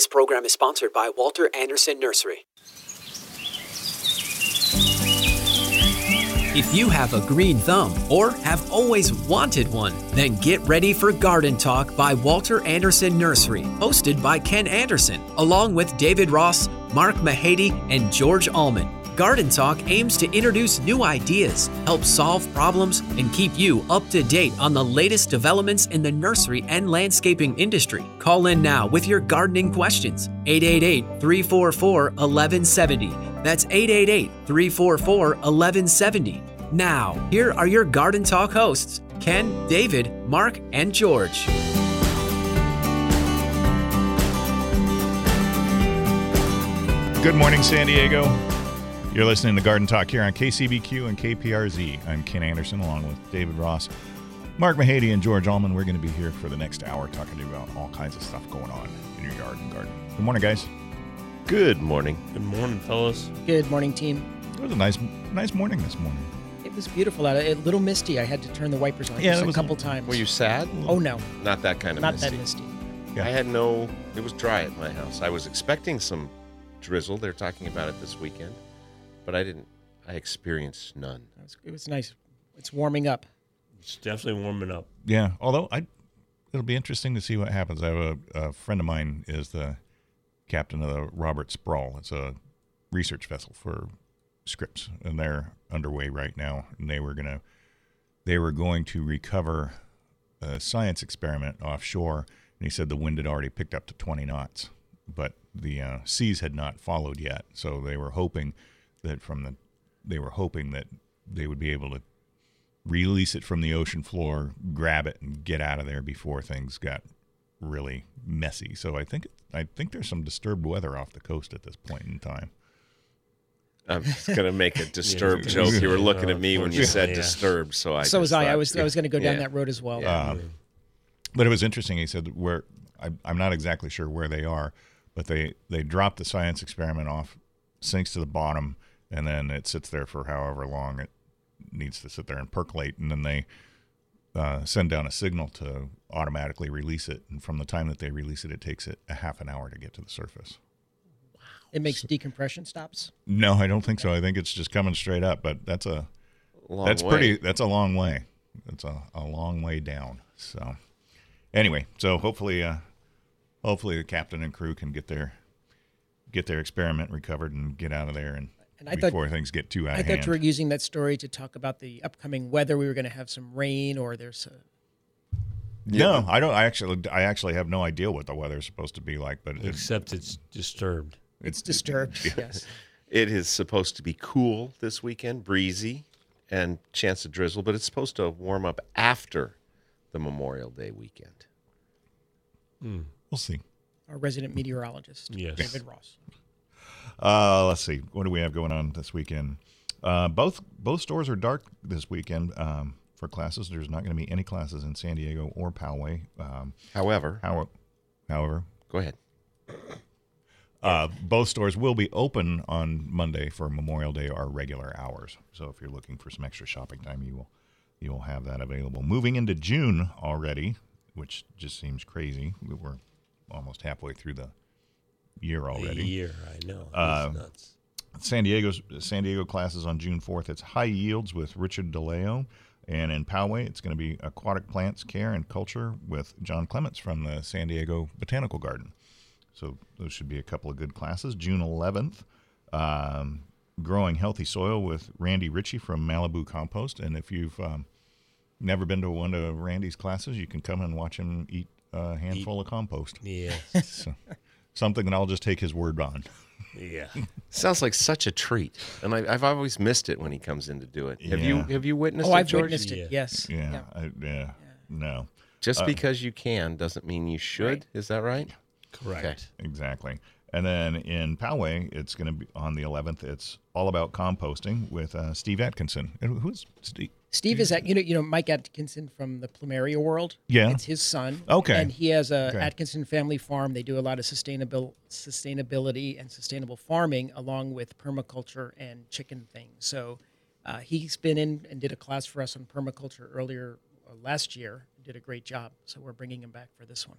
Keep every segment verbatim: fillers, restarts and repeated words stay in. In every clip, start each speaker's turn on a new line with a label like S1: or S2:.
S1: This program is sponsored by Walter Anderson Nursery. If you have a green thumb or have always wanted one, then get ready for Garden Talk by Walter Anderson Nursery, hosted by Ken Anderson, along with David Ross, Mark Mahady, and George Allman. Garden Talk aims to introduce new ideas, help solve problems, and keep you up to date on the latest developments in the nursery and landscaping industry. Call in now with your gardening questions. eight eight eight, three four four, one one seven zero. That's eight eight eight, three four four, one one seven zero. Now, here are your Garden Talk hosts, Ken, David, Mark, and George.
S2: Good morning, San Diego. You're listening to Garden Talk here on K C B Q and K P R Z. I'm Ken Anderson along with David Ross, Mark Mahady, and George Allman. We're going to be here for the next hour talking to you about all kinds of stuff going on in your yard and garden. Good morning, guys.
S3: Good morning.
S4: Good morning, fellas.
S5: Good morning, team.
S2: It was a nice nice morning this morning.
S5: It was beautiful out. A little misty. I had to turn the wipers on
S2: Yeah,
S5: just
S2: it
S5: a
S2: was-
S5: couple times.
S3: Were you sad?
S5: Oh, no.
S3: Not that kind of
S5: Not
S3: misty.
S5: that misty.
S2: Yeah.
S3: I had no, it was dry at my house. I was expecting some drizzle. They're talking about it this weekend, but I didn't, I experienced none.
S5: It was, it was nice. It's warming up.
S4: It's definitely warming up.
S2: Yeah, although I, it'll be interesting to see what happens. I have a, a friend of mine is the captain of the Robert Sproul. It's a research vessel for Scripps, and they're underway right now. And they were gonna, they were going to recover a science experiment offshore. And he said the wind had already picked up to twenty knots, but the uh, seas had not followed yet. So they were hoping that from the, they were hoping that they would be able to release it from the ocean floor, grab it, and get out of there before things got really messy. So I think I think there's some disturbed weather off the coast at this point in time.
S3: I'm just going to make a disturbed
S4: Yeah.
S3: joke. You were looking at me when you said
S4: Yeah.
S3: disturbed, so I
S5: so was
S3: just
S5: I. I
S3: thought-
S5: was I was going to go down
S3: Yeah.
S5: that road as well.
S3: Yeah.
S2: Um, but it was interesting. He said where I, I'm not exactly sure where they are, but they they dropped the science experiment off, sinks to the bottom, and then it sits there for however long it needs to sit there and percolate, and then they uh, send down a signal to automatically release it. And from the time that they release it, it takes it a half an hour to get to the surface.
S5: It makes decompression stops.
S2: No, I don't think so. I think it's just coming straight up. But that's a
S3: Long
S2: that's
S3: way.
S2: pretty. That's a long way. That's a, a long way down. So anyway, so hopefully, uh, hopefully the captain and crew can get their get their experiment recovered and get out of there and,
S5: And I
S2: before
S5: thought,
S2: things get too out
S5: I
S2: of
S5: thought
S2: hand.
S5: you were using that story to talk about the upcoming weather. We were going to have some rain, or there's a,
S2: No, I don't. I actually, I actually have no idea what the weather's supposed to be like. But it's
S4: Except it's disturbed.
S5: it's disturbed. Yes.
S3: It is supposed to be cool this weekend, breezy, and chance of drizzle, but it's supposed to warm up after the Memorial Day weekend.
S2: we'll see.
S5: Our resident meteorologist,
S4: Yes.
S5: David Ross.
S2: Uh, let's see. What do we have going on this weekend? Uh, both both stores are dark this weekend um, for classes. There's not going to be any classes in San Diego or Poway. Um,
S3: However,
S2: how, however,
S3: go ahead.
S2: uh, both stores will be open on Monday for Memorial Day, our regular hours. So if you're looking for some extra shopping time, you will you will have that available. Moving into June already, which just seems crazy. We're almost halfway through the year
S4: A
S2: already.
S4: year, I know.
S2: Uh,
S4: It's nuts.
S2: San Diego's San Diego classes on June fourth. It's High Yields with Richard DeLeo, and in Poway it's going to be Aquatic Plants Care and Culture with John Clements from the San Diego Botanical Garden. So those should be a couple of good classes. June eleventh, um, Growing Healthy Soil with Randy Ritchie from Malibu Compost. And if you've um, never been to one of Randy's classes, you can come and watch him eat a handful of compost.
S4: Yeah.
S2: So, something that I'll just take his word on.
S4: Yeah.
S3: Sounds like such a treat, and I, I've always missed it when he comes in to do it. Have you
S2: Yeah.
S3: Have you witnessed
S5: Oh,
S3: it,
S5: I've
S3: George?
S5: witnessed
S4: Yeah.
S5: it. Yes.
S2: Yeah,
S5: Yeah.
S2: I, yeah, no,
S3: Just
S2: Uh,
S3: because you can doesn't mean you should.
S5: Right.
S3: Is that right?
S4: Correct.
S2: exactly. And then in Poway, it's going to be on the eleventh. It's all about composting with uh, Steve Atkinson. And who's Steve?
S5: Steve is at you know you know Mike Atkinson from the Plumeria world.
S2: Yeah.
S5: It's his son.
S2: Okay.
S5: And he has a
S2: Okay.
S5: Atkinson family farm. They do a lot of sustainable sustainability and sustainable farming, along with permaculture and chicken things. So uh, he's been in and did a class for us on permaculture earlier uh, last year. Did a great job. So we're bringing him back for this one.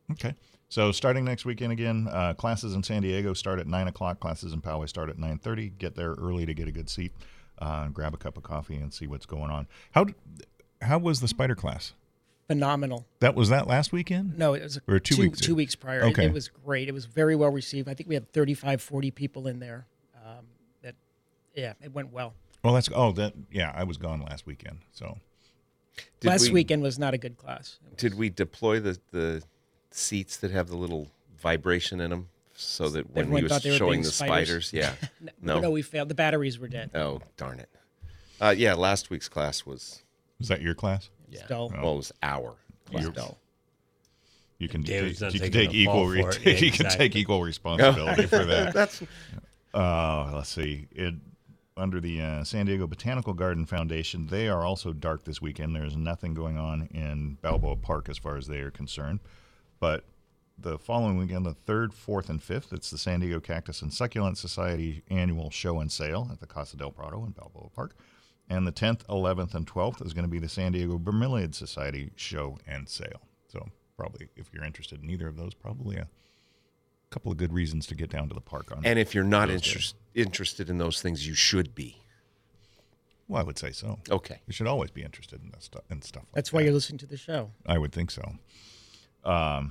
S2: Okay. So starting next weekend again, uh, classes in San Diego start at nine o'clock. Classes in Poway start at nine thirty. Get there early to get a good seat. Uh, grab a cup of coffee and see what's going on. How how was the spider class?
S5: Phenomenal.
S2: That was that last weekend?
S5: No, it was
S2: Or two
S5: two,
S2: weeks
S5: two
S2: ago?
S5: weeks prior.
S2: Okay.
S5: It, it was great. It was very well received. I think we had thirty-five, forty people in there. Um, that, yeah, it went well.
S2: Well, that's oh that yeah. I was gone last weekend, so
S3: Did
S5: Last
S3: we,
S5: weekend was not a good class. It was-
S3: Did we deploy the, the seats that have the little vibration in them so that when
S5: Everyone
S3: he
S5: thought
S3: was
S5: they were
S3: showing
S5: being
S3: the
S5: spiders?
S3: spiders, yeah.
S5: no,
S3: No?
S5: no, we failed. The batteries were dead.
S3: Oh, darn it. Uh, yeah, last week's class was,
S2: was that your class?
S5: It's dull.
S3: well, it was our
S5: It was
S3: class.
S5: dull.
S2: You can
S4: David's
S2: take,
S4: not
S2: you can
S4: taking
S2: take
S4: the fall
S2: equal re-
S4: for it.
S2: you can
S4: Exactly.
S2: take equal responsibility for that.
S3: That's
S2: Uh, let's see. It under the uh, San Diego Botanical Garden Foundation, they are also dark this weekend. There's nothing going on in Balboa Park as far as they are concerned. But the following weekend, the third, fourth, and fifth, it's the San Diego Cactus and Succulent Society annual show and sale at the Casa del Prado in Balboa Park. And the tenth, eleventh, and twelfth is going to be the San Diego Bromeliad Society show and sale. So probably, if you're interested in either of those, probably a couple of good reasons to get down to the park on.
S3: and if you're not
S2: those days.
S3: interest, interested in those things, you should be.
S2: Well, I would say so.
S3: Okay.
S2: You should always be interested in that stuff and stuff. Like
S5: That's why
S2: that.
S5: you're listening to the show.
S2: I would think so. Um.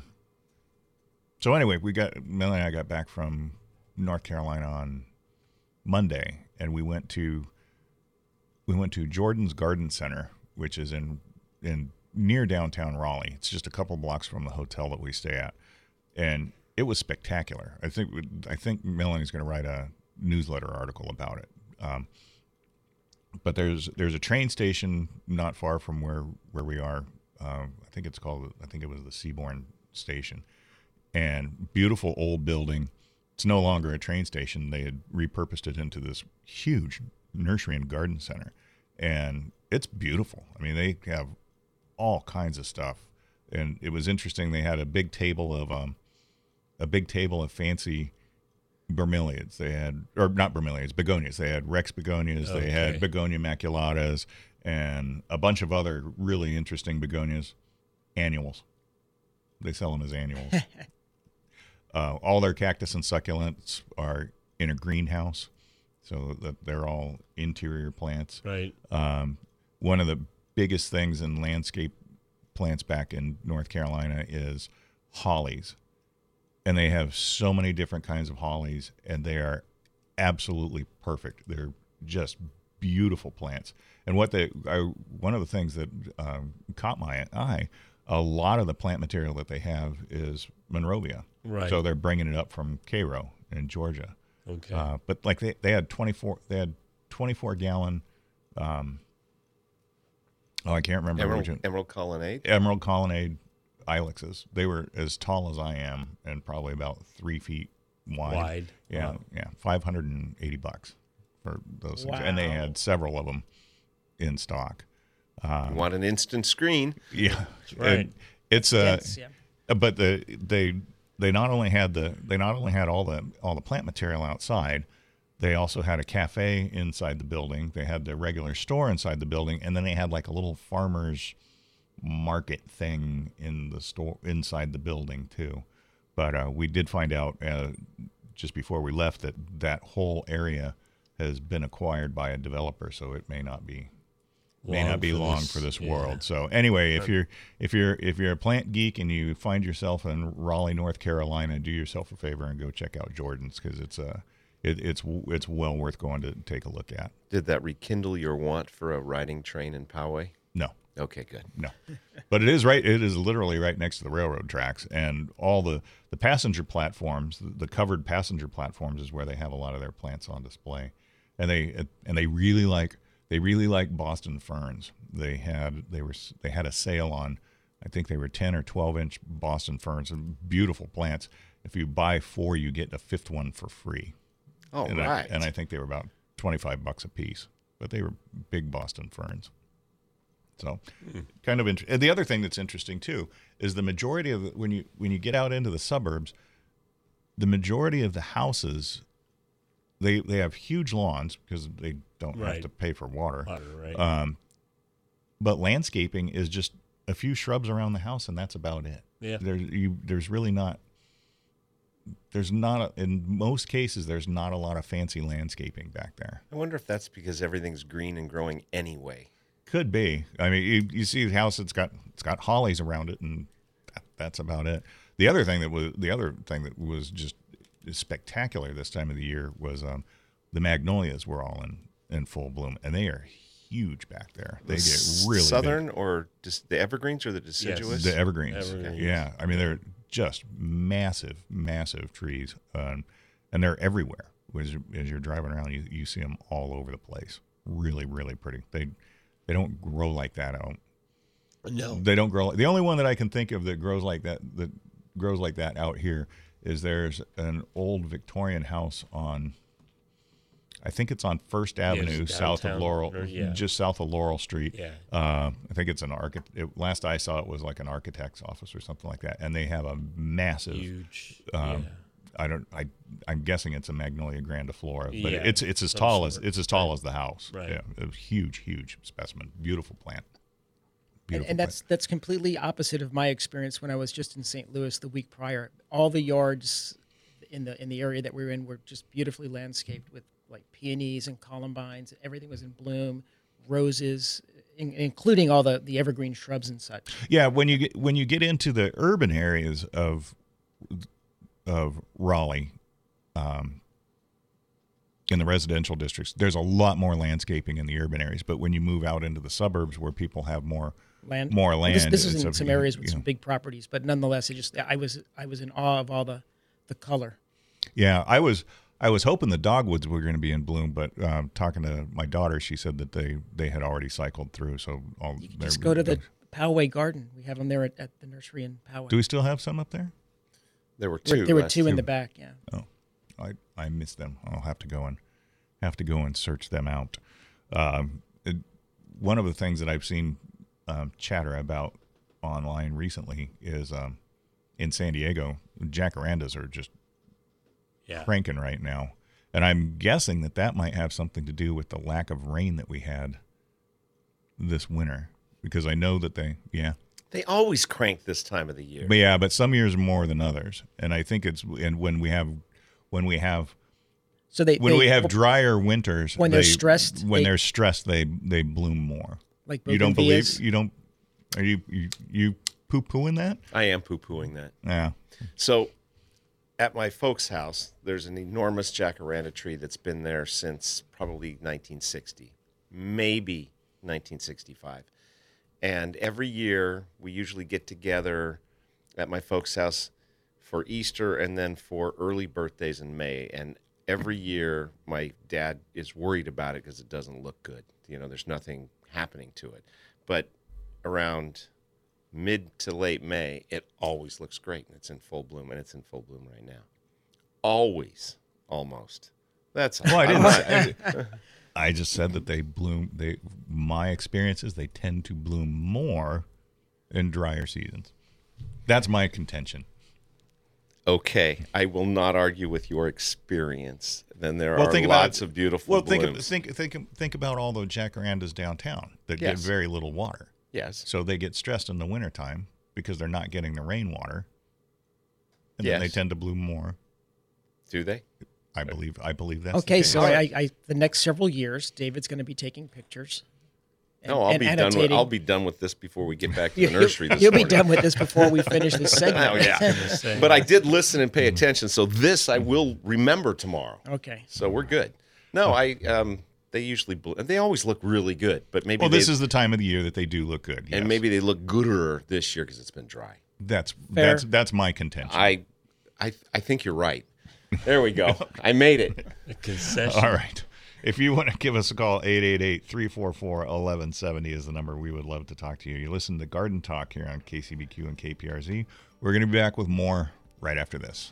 S2: So anyway, we got Melanie and I got back from North Carolina on Monday, and we went to we went to Jordan's Garden Center, which is in in near downtown Raleigh. It's just a couple blocks from the hotel that we stay at, and it was spectacular. I think I think Melanie's going to write a newsletter article about it. Um, but there's there's a train station not far from where where we are. Uh, I think it's called. I think it was the Seabourn Station, and beautiful old building. It's no longer a train station. They had repurposed it into this huge nursery and garden center, and it's beautiful. I mean, they have all kinds of stuff, and it was interesting. They had a big table of um, a big table of fancy bromeliads. They had, or not bromeliads, begonias. They had Rex begonias. They had
S4: Okay.
S2: begonia maculatas, and a bunch of other really interesting begonias, annuals. They sell them as annuals. uh, all their cactus and succulents are in a greenhouse, so that they're all interior plants.
S4: Right.
S2: Um, one of the biggest things in landscape plants back in North Carolina is hollies. And they have so many different kinds of hollies, and they are absolutely perfect. They're just beautiful plants. And what they, I, one of the things that um, caught my eye, a lot of the plant material that they have is Monrovia.
S4: Right.
S2: So they're bringing it up from Cairo in Georgia.
S4: Okay.
S2: Uh, but like they, they had twenty-four, they had twenty-four gallon. Um, oh, I can't remember.
S3: Emerald,
S2: which one.
S3: Emerald Colonnade.
S2: Emerald Colonnade ilexes. They were as tall as I am and probably about three feet wide.
S4: Wide.
S2: Yeah,
S4: Wow.
S2: yeah, five hundred and eighty bucks for those things, and they
S5: Wow.
S2: had several of them in stock.
S3: You want an instant screen?
S2: Yeah,
S4: right.
S2: And it's a.
S5: Yes, yeah.
S2: But the they they not only had the they not only had all the all the plant material outside, they also had a cafe inside the building. They had the regular store inside the building, and then they had like a little farmer's market thing in the store inside the building too. But uh, we did find out uh, just before we left that that whole area has been acquired by a developer, so it may not be may
S4: Long
S2: not be
S4: for
S2: long
S4: this,
S2: for this
S4: yeah.
S2: world. So anyway, if you're if you're if you're a plant geek and you find yourself in Raleigh, North Carolina, do yourself a favor and go check out Jordan's, because it's a it, it's it's well worth going to take a look at.
S3: Did that rekindle your want for a riding train in Poway?
S2: No,
S3: Okay, good.
S2: no, but it is right. It is literally right next to the railroad tracks, and all the the passenger platforms, the covered passenger platforms, is where they have a lot of their plants on display, and they and they really like. They really like Boston ferns. They had they were they had a sale on, I think they were ten or twelve inch Boston ferns, and beautiful plants. If you buy four, you get a fifth one for free.
S3: All
S2: and
S3: right.
S2: I, and I think they were about twenty five bucks a piece, but they were big Boston ferns. So, kind of interesting. The other thing that's interesting too is the majority of the, when you when you get out into the suburbs, the majority of the houses. They they have huge lawns because they don't have
S4: Right.
S2: to pay for water.
S4: Water, right.
S2: Um, but landscaping is just a few shrubs around the house, and that's about it.
S4: Yeah.
S2: There's you. There's really not. There's not a, in most cases. There's not a lot of fancy landscaping back there.
S3: I wonder if that's because everything's green and growing anyway.
S2: Could be. I mean, you, you see the house. It's got it's got hollies around it, and that, that's about it. The other thing that was the other thing that was just spectacular this time of the year was um, the magnolias were all in, in full bloom, and they are huge back there. They get really
S3: southern
S2: big.
S3: or just the evergreens or the deciduous.
S2: The evergreens.
S4: Evergreens.
S2: Yeah, I mean they're just massive, massive trees, um, and they're everywhere. As, you, as you're driving around, you, you see them all over the place. Really, really pretty. They they don't grow like that out.
S4: No.
S2: They don't grow. The only one that I can think of that grows like that that grows like that out here is there's an old Victorian house on, I think it's on First Avenue,
S4: Yes,
S2: south of
S4: downtown,
S2: Laurel,
S4: or- yeah.
S2: just south of Laurel Street.
S4: Yeah.
S2: Uh, I think it's an architect. It, last I saw it was like an architect's office or something like that, and they have a massive.
S4: Huge.
S2: Um,
S4: yeah.
S2: I don't. I. I'm guessing it's a Magnolia grandiflora, but
S4: Yeah,
S2: it's it's as
S4: some
S2: tall as
S4: sort.
S2: it's as tall as the house.
S4: Right.
S2: Yeah, a huge, huge specimen. Beautiful plant.
S5: And,
S2: Beautiful
S5: and that's that's completely opposite of my experience when I was just in Saint Louis the week prior. All the yards in the in the area that we were in were just beautifully landscaped with like peonies and columbines. Everything was in bloom, roses, in, including all the, the evergreen shrubs and such.
S2: Yeah, when you get when you get into the urban areas of of Raleigh, um, in the residential districts, there's a lot more landscaping in the urban areas. But when you move out into the suburbs, where people have more
S5: Land.
S2: more
S5: Well,
S2: land,
S5: This, this is
S2: it's
S5: in
S2: a-
S5: some areas with
S2: you
S5: some
S2: know.
S5: big properties, but nonetheless, it just I was I was in awe of all the, the color.
S2: Yeah, I was I was hoping the dogwoods were going to be in bloom, but um, talking to my daughter, she said that they, they had already cycled through. So all
S5: You can
S2: they're-
S5: just go to the Poway Garden. We have them there at, at the nursery in Poway.
S2: Do we still have some up there?
S3: There were
S5: There-
S3: two.
S5: there were
S3: last
S5: two in
S3: year.
S5: the back. Yeah.
S2: Oh, I I missed them. I'll have to go and have to go and search them out. Um, it, one of the things that I've seen um, chatter about online recently is um, in San Diego, jacarandas are just
S4: Yeah.
S2: cranking right now, and I'm guessing that that might have something to do with the lack of rain that we had this winter, because I know that they yeah.
S3: They always crank this time of the year.
S2: But yeah, but some years more than others, and I think it's and when we have when we have
S5: So they
S2: when
S5: they-
S2: we have drier winters,
S5: when they're
S2: they-
S5: stressed,
S2: when
S5: they-
S2: are stressed, they they bloom more.
S5: like
S2: You don't believe?
S5: bougainvilleas.
S2: You don't? Are you you, you poo pooing that?
S3: I am poo-pooing that.
S2: Yeah.
S3: So at my folks' house, there's an enormous jacaranda tree that's been there since probably nineteen sixty, maybe nineteen sixty-five. And every year we usually get together at my folks' house for Easter and then for early birthdays in May. And every year my dad is worried about it because it doesn't look good. You know, there's nothing happening to it. But around mid to late May, it always looks great, and it's in full bloom, and it's in full bloom right now. Always, almost. That's
S2: Well, I
S3: I'm
S2: didn't.
S3: not-
S2: say- I, I just said that they bloom. They my experience is they tend to bloom more in drier seasons. That's my contention.
S3: Okay, I will not argue with your experience. Then there
S2: Well,
S3: are
S2: think about
S3: lots
S2: it.
S3: of beautiful
S2: Well, think
S3: blooms.
S2: of, think think think about all those jacarandas downtown that
S3: Yes.
S2: get very little water.
S3: Yes.
S2: So they get stressed in the wintertime because they're not getting the rainwater. And then they
S3: Yes.
S2: tend to bloom more.
S3: Do they?
S2: I believe I believe that's
S5: Okay,
S2: the
S5: so
S2: case.
S5: I, I the next several years, David's going to be taking pictures. and-
S3: No, I'll
S5: and
S3: be done with
S5: annotating.
S3: I'll be done with this before we get back to the
S5: You-
S3: nursery this
S5: You'll be
S3: morning.
S5: done with this before we finish this segment.
S3: Oh, yeah. But I did listen and pay attention, so this I will remember tomorrow.
S5: Okay.
S3: So we're good. No, I um they usually blo- they always look really good, but maybe
S2: Well, this
S3: they,
S2: is the time of the year that they do look good. Yes.
S3: and maybe they look gooder this year because it's been dry.
S2: that's
S5: Fair.
S2: that's that's my contention.
S3: I, I, I think you're right. There we go. I made it.
S4: A concession.
S2: All right. If you want to give us a call, eight eight eight, three four four, one one seven zero is the number. We would love to talk to you. You listen to Garden Talk here on K C B Q and K P R Z. We're going to be back with more right after this.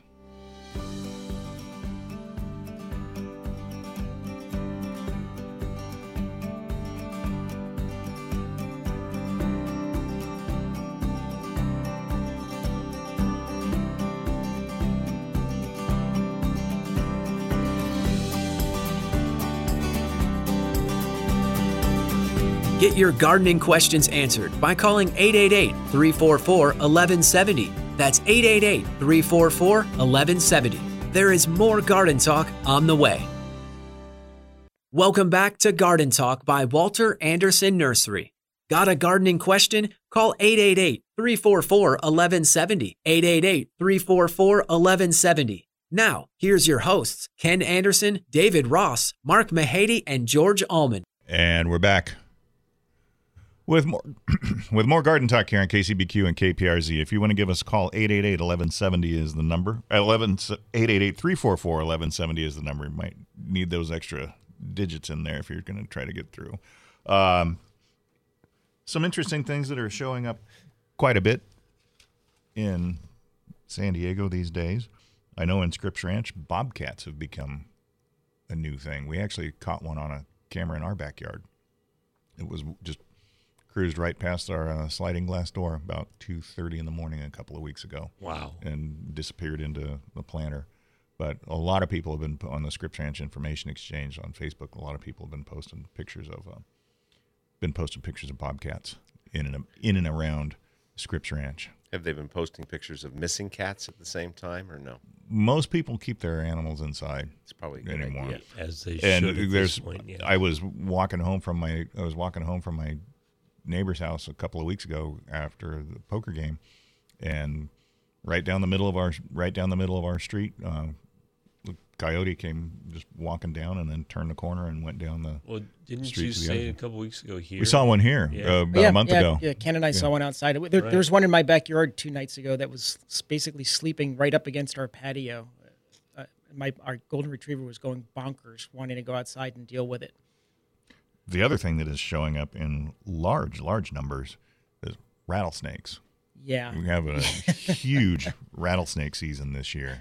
S1: Get your gardening questions answered by calling eight eight eight, three four four, one one seven zero. That's eight eight eight, three four four, one one seven zero. There is more Garden Talk on the way. Welcome back to Garden Talk by Walter Anderson Nursery. Got a gardening question? Call eight eight eight, three four four, one one seven zero. eight eight eight, three four four, one one seven zero. Now, here's your hosts, Ken Anderson, David Ross, Mark Mahady, and George Allman.
S2: And we're back with more with more Garden Talk here on K C B Q and K P R Z. If you want to give us a call, eight eight eight, one one seven zero is the number. eight eight eight, three four four, one one seven zero is the number. You might need those extra digits in there if you're going to try to get through. Um, some interesting things that are showing up quite a bit in San Diego these days. I know in Scripps Ranch, bobcats have become a new thing. We actually caught one on a camera in our backyard. It was just cruised right past our uh, sliding glass door about two thirty in the morning a couple of weeks ago.
S4: Wow.
S2: And disappeared into the planter. But a lot of people have been on the Scripps Ranch Information Exchange on Facebook. A lot of people have been posting pictures of uh, been posting pictures of bobcats in and in and around Scripps Ranch.
S3: Have they been posting pictures of missing cats at the same time, or no?
S2: Most people keep their animals inside.
S3: It's probably a good
S2: anymore.
S3: idea.
S4: Yeah, as they
S2: And
S4: should at
S2: there's,
S4: this point. Yeah.
S2: I was walking home from my, I was walking home from my neighbor's house a couple of weeks ago after the poker game, and right down the middle of our, right down the middle of our street, uh, the coyote came just walking down and then turned the corner and went down the.
S4: Well, didn't
S2: street
S4: you
S2: to the
S4: say
S2: other.
S4: a couple weeks ago here?
S2: We saw one here
S4: Yeah.
S2: uh, about
S5: yeah,
S2: a month
S5: yeah,
S2: ago.
S5: Yeah, Ken and I saw
S2: Yeah.
S5: one outside. There,
S4: Right.
S5: there was one in my backyard two nights ago that was s- basically sleeping right up against our patio. Uh, my our golden retriever was going bonkers, wanting to go outside and deal with it.
S2: The other thing that is showing up in large, large numbers is rattlesnakes.
S5: Yeah.
S2: We have a huge rattlesnake season this year.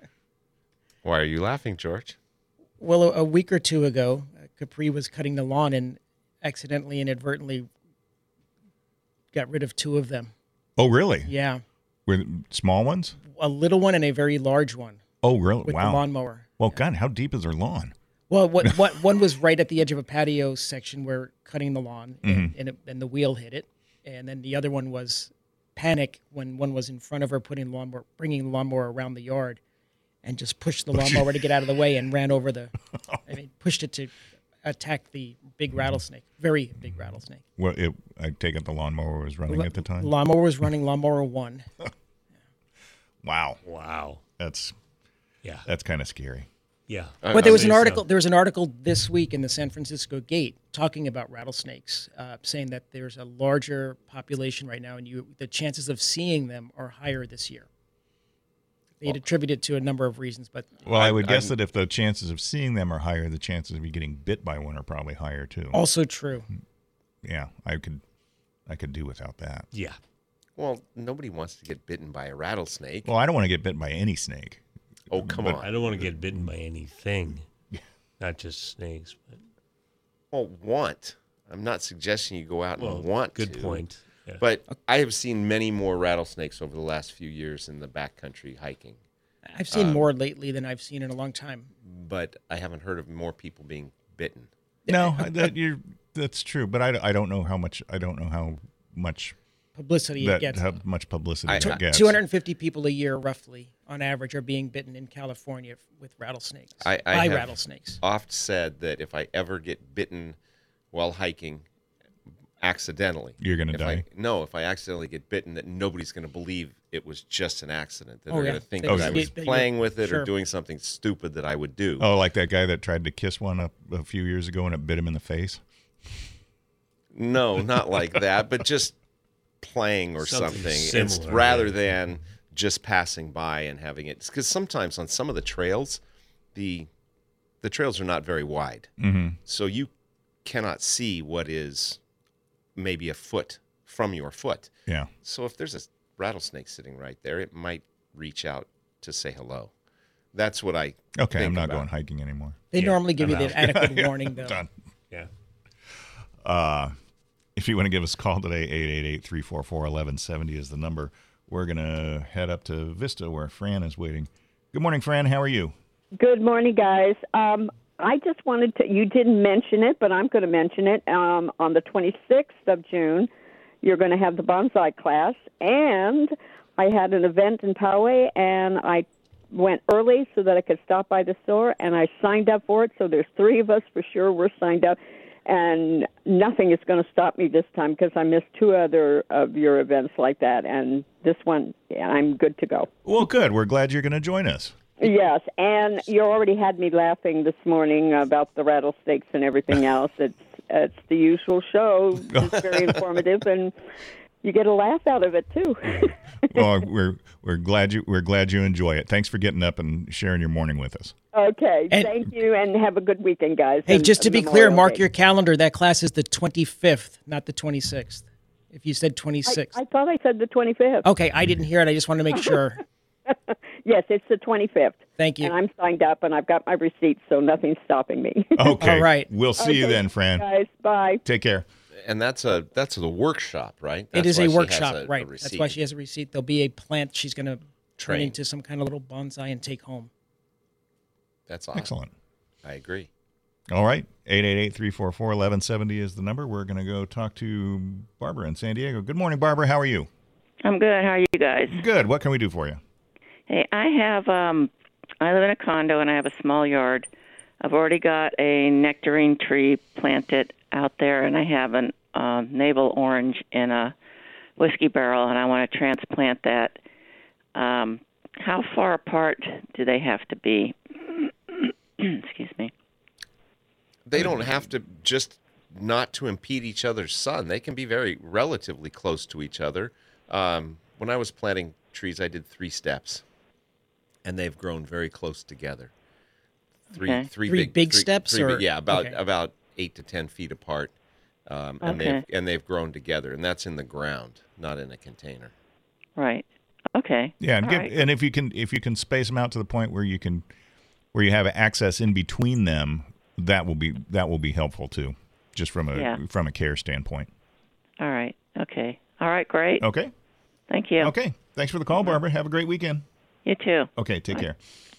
S3: Why are you laughing, George?
S5: Well, a, a week or two ago, uh, Capri was cutting the lawn and accidentally, inadvertently, got rid of two of them.
S2: Oh, really?
S5: Yeah,
S2: Were small ones?
S5: a little one and a very large one
S2: Oh, really?
S5: with
S2: Wow.
S5: the lawnmower.
S2: Well, God, how deep is their lawn?
S5: Well, what, what one was right at the edge of a patio section where cutting the lawn, and,
S2: Mm-hmm.
S5: and, it, and the wheel hit it, and then the other one was panic when one was in front of her, putting lawnmower, bringing the lawnmower around the yard, and just pushed the lawnmower to get out of the way and ran over the. I mean, pushed it to attack the big rattlesnake, very big rattlesnake.
S2: Well, it, I take it the lawnmower was running at the time.
S5: Lawnmower was running lawnmower one.
S2: Wow,
S4: Wow.
S2: that's
S4: Yeah.
S2: that's kind of scary.
S4: Yeah.
S3: Uh,
S5: But there was
S4: I'd
S5: an
S4: say
S5: article.
S4: so.
S5: There was an article this week in the San Francisco Gate talking about rattlesnakes, uh, saying that there's a larger population right now, and you the chances of seeing them are higher this year. They'd attribute it to a number of reasons, but
S2: Well, I
S3: I'm-
S2: would guess
S3: I'm-
S2: that if the chances of seeing them are higher, the chances of you getting bit by one are probably higher too.
S5: also true.
S2: Yeah, I could, I could do without that.
S4: Yeah.
S3: Well, nobody wants to get bitten by a rattlesnake.
S2: Well, I don't want to get bit by any snake.
S3: oh, come
S2: but-
S3: on.
S4: I don't want to get bitten by anything, not just snakes. But
S3: Well, want. I'm not suggesting you go out
S4: well,
S3: and want
S4: good
S3: to.
S4: point. Yeah.
S3: But I have seen many more rattlesnakes over the last few years in the backcountry hiking.
S5: I've seen
S2: Um,
S5: more lately than I've seen in a long time.
S3: But I haven't heard of more people being bitten.
S2: No, that you're that's true, but I, I don't know how much I don't know how much
S5: Publicity it
S2: that
S5: gets.
S2: how much publicity
S3: I-
S2: it gets.
S5: two hundred fifty people a year, roughly, on average, are being bitten in California with rattlesnakes.
S3: I, I
S5: by
S3: have
S5: rattlesnakes.
S3: oft said that if I ever get bitten while hiking accidentally,
S2: You're gonna
S3: if
S2: die.
S3: I, no, if I accidentally get bitten, that nobody's going to believe it was just an accident. That
S5: Oh,
S3: they're
S5: yeah.
S3: going to think
S5: They
S3: that
S2: just
S3: I was
S5: get- that
S3: playing
S5: you're-
S3: with it
S5: sure.
S3: or doing something stupid that I would do.
S2: Oh, like that guy that tried to kiss one a, a few years ago and it bit him in the face.
S3: No, not like that, but just playing or
S4: Something
S3: something. It's
S4: similar,
S3: rather
S4: yeah.
S3: than just passing by and having it. Because sometimes on some of the trails, the the trails are not very wide,
S2: Mm-hmm.
S3: so you cannot see what is maybe a foot from your foot.
S2: Yeah.
S3: So if there's a rattlesnake sitting right there, it might reach out to say hello. That's what I
S2: Okay,
S3: think
S2: I'm not
S3: about.
S2: going hiking anymore.
S5: They
S4: Yeah,
S5: normally give
S4: I'm
S5: you
S4: out.
S5: the adequate warning, though.
S2: Done.
S4: yeah.
S2: Uh, if you want to give us a call today, eight eight eight, three four four, one one seven zero is the number. We're going to head up to Vista where Fran is waiting. Good morning, Fran. How are you?
S6: Good morning, guys. Um, I just wanted to, you didn't mention it, but I'm going to mention it. Um, on the twenty-sixth of June, you're going to have the bonsai class, and I had an event in Poway, and I went early so that I could stop by the store, and I signed up for it, so there's three of us for sure. We're signed up, and nothing is going to stop me this time because I missed two other of your events like that, and this one, yeah, I'm good to go.
S2: Well, good. We're glad you're going to join us.
S6: Yes, and you already had me laughing this morning about the rattlesnakes and everything else. It's it's the usual show. It's very informative, and you get a laugh out of it too.
S2: Well, we're we're glad you we're glad you enjoy it. Thanks for getting up and sharing your morning with us.
S6: Okay,
S5: And-
S6: thank you, and have a good weekend, guys.
S5: Hey,
S6: and-
S5: just to
S6: and
S5: be clear,
S6: Memorial
S5: mark
S6: Day.
S5: your calendar. That class is the twenty-fifth, not the twenty-sixth. If you said
S6: I,
S5: twenty-sixth.
S6: I thought I said the twenty-fifth.
S5: Okay, I didn't hear it. I just want to make sure.
S6: Yes, it's the twenty-fifth.
S5: Thank you.
S6: And I'm signed up, and I've got my receipts, so nothing's stopping me.
S2: Okay.
S5: All right.
S2: We'll see you
S6: Okay,
S2: then, Fran.
S6: Guys, bye.
S2: Take care.
S3: And that's a that's the workshop, right?
S5: It
S3: That's
S5: is
S3: why
S5: a
S3: she has
S5: workshop,
S3: a- a
S5: right? That's
S3: receipt.
S5: why she has a receipt. There'll be a plant she's going to turn
S3: Train.
S5: into some kind of little bonsai and take home.
S3: That's awesome.
S2: Excellent.
S3: I agree.
S2: All right. eight eight eight, three four four, one one seven zero is the number. We're going to go talk to Barbara in San Diego. Good morning, Barbara. How are you?
S7: I'm good. How are you guys?
S2: Good. What can we do for you?
S7: Hey, I have um I live in a condo and I have a small yard. I've already got a nectarine tree planted out there, and I have an uh, navel orange in a whiskey barrel, and I want to transplant that. Um, how far apart do they have to be? Excuse me.
S3: They don't have to just not to impede each other's sun. They can be very relatively close to each other. Um, when I was planting trees, I did three steps, and they've grown very close together. Three,
S7: Okay.
S3: three,
S5: Three
S3: big,
S5: big
S3: three-
S5: steps,
S3: three big-
S5: or-
S3: yeah, about
S5: okay.
S3: about eight to ten feet apart, um, and
S7: Okay.
S3: they've and they've grown together, and that's in the ground, not in a container.
S7: Right. Okay.
S2: Yeah, and,
S7: All
S2: give,
S7: right.
S2: and if you can if you can space them out to the point where you can where you have access in between them, that will be that will be helpful too, just from a
S7: Yeah.
S2: from a care standpoint.
S7: All right. Okay. All right. Great.
S2: Okay.
S7: Thank you.
S2: Okay. Thanks for the call, Barbara. Have a great weekend.
S7: You too.
S2: Okay. Take care.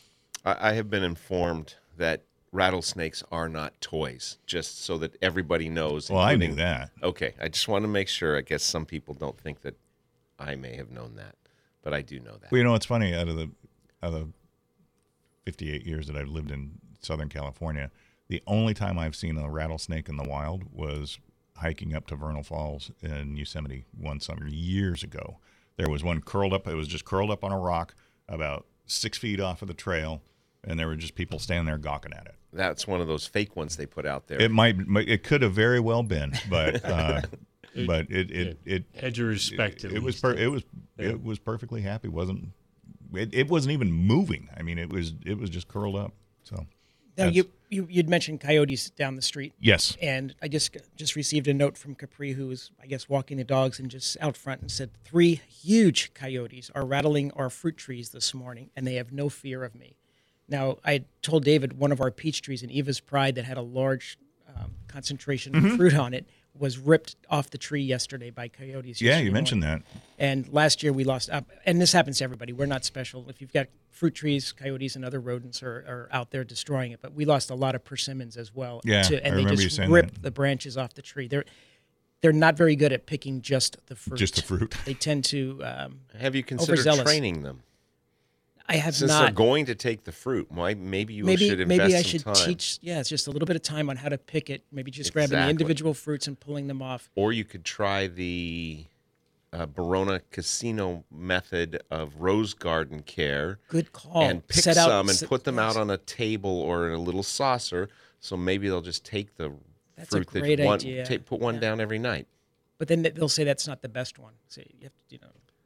S3: I, I have been informed that rattlesnakes are not toys, just so that everybody knows.
S2: Well, I knew
S3: including-
S2: that.
S3: Okay, I just want to make sure. I guess some people don't think that I may have known that, but I do know that.
S2: Well, you know, it's funny. Out of the out of the fifty-eight years that I've lived in Southern California, the only time I've seen a rattlesnake in the wild was hiking up to Vernal Falls in Yosemite one summer years ago. There was one curled up. It was just curled up on a rock about six feet off of the trail, and there were just people standing there gawking at it.
S3: That's one of those fake ones they put out there.
S2: It might, it could have very well been, but uh, but it it it
S4: Had your respect.
S2: it,
S4: at
S2: it was
S4: least.
S2: per, it was
S4: Yeah.
S2: it was perfectly happy. wasn't it, it wasn't even moving. I mean, it was it was just curled up. So
S5: Now,
S2: that's-
S5: you, you, you'd mentioned coyotes down the street.
S2: yes,
S5: And I just just received a note from Capri, who was, I guess, walking the dogs and just out front and said, three huge coyotes are rattling our fruit trees this morning, and they have no fear of me. Now, I told David one of our peach trees in Eva's Pride that had a large um, concentration
S2: Mm-hmm.
S5: of fruit on it was ripped off the tree yesterday by coyotes.
S2: yeah,
S5: yesterday
S2: you mentioned
S5: morning.
S2: that.
S5: And last year we lost, uh, and this happens to everybody. We're not special. If you've got fruit trees, coyotes and other rodents are, are out there destroying it. But we lost a lot of persimmons as well.
S2: Yeah,
S5: to,
S2: I
S5: and they
S2: remember you
S5: just
S2: saying
S5: rip
S2: that.
S5: the branches off the tree. They're they're not very good at picking just the fruit.
S2: Just the fruit.
S5: They tend to. Um,
S3: have you considered
S5: overzealous.
S3: training them?
S5: I have
S3: Since they're
S5: not.
S3: going to take the fruit, why maybe you
S5: maybe
S3: should invest
S5: maybe I
S3: some
S5: should
S3: time.
S5: teach. Yeah, it's just a little bit of time on how to pick it. Maybe just grabbing the
S3: Exactly.
S5: individual fruits and pulling them off.
S3: Or you could try the uh, Barona Casino method of rose garden care
S5: Good call.
S3: and pick
S5: Set out-
S3: some and
S5: set-
S3: put them out
S5: yes.
S3: on a table or in a little saucer. So maybe they'll just take the
S5: That's a
S3: fruit
S5: great
S3: that one,
S5: idea.
S3: take, put one
S5: Yeah.
S3: down every night.
S5: But then they'll say that's not the best one. So you have to, you know.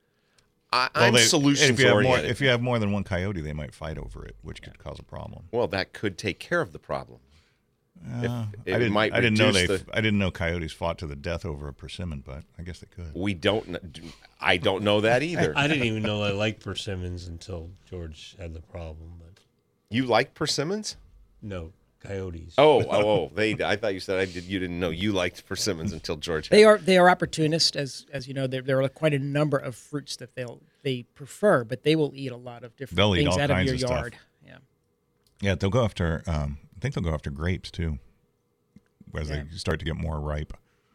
S3: I,
S2: Well,
S3: I'm
S2: they-
S3: solutions
S2: and if you have more,
S3: oriented.
S2: if you have more than one coyote, they might fight over it, which could cause a problem.
S3: well, that could take care of the problem. If-
S2: Uh,
S3: it
S2: I didn't.
S3: might
S2: I didn't know they.
S3: reduce the-
S2: I didn't know coyotes fought to the death over a persimmon, but I guess they could.
S3: We don't. kn- I don't know that either.
S4: I didn't even know I liked persimmons until George had the problem. But
S3: You like persimmons?
S4: no, coyotes.
S3: Oh, oh, oh! They. I thought you said I did. You didn't know you liked persimmons until George.
S5: They
S3: had-
S5: are they are opportunists, as as you know. There there are quite a number of fruits that they'll they prefer, but they will eat a lot of different
S2: They'll eat
S5: things
S2: all
S5: out of
S2: kinds
S5: your
S2: of stuff.
S5: yard. Yeah,
S2: Yeah, they'll go after. Um, think they'll go after grapes too, as
S5: Yeah.
S2: they start to get more ripe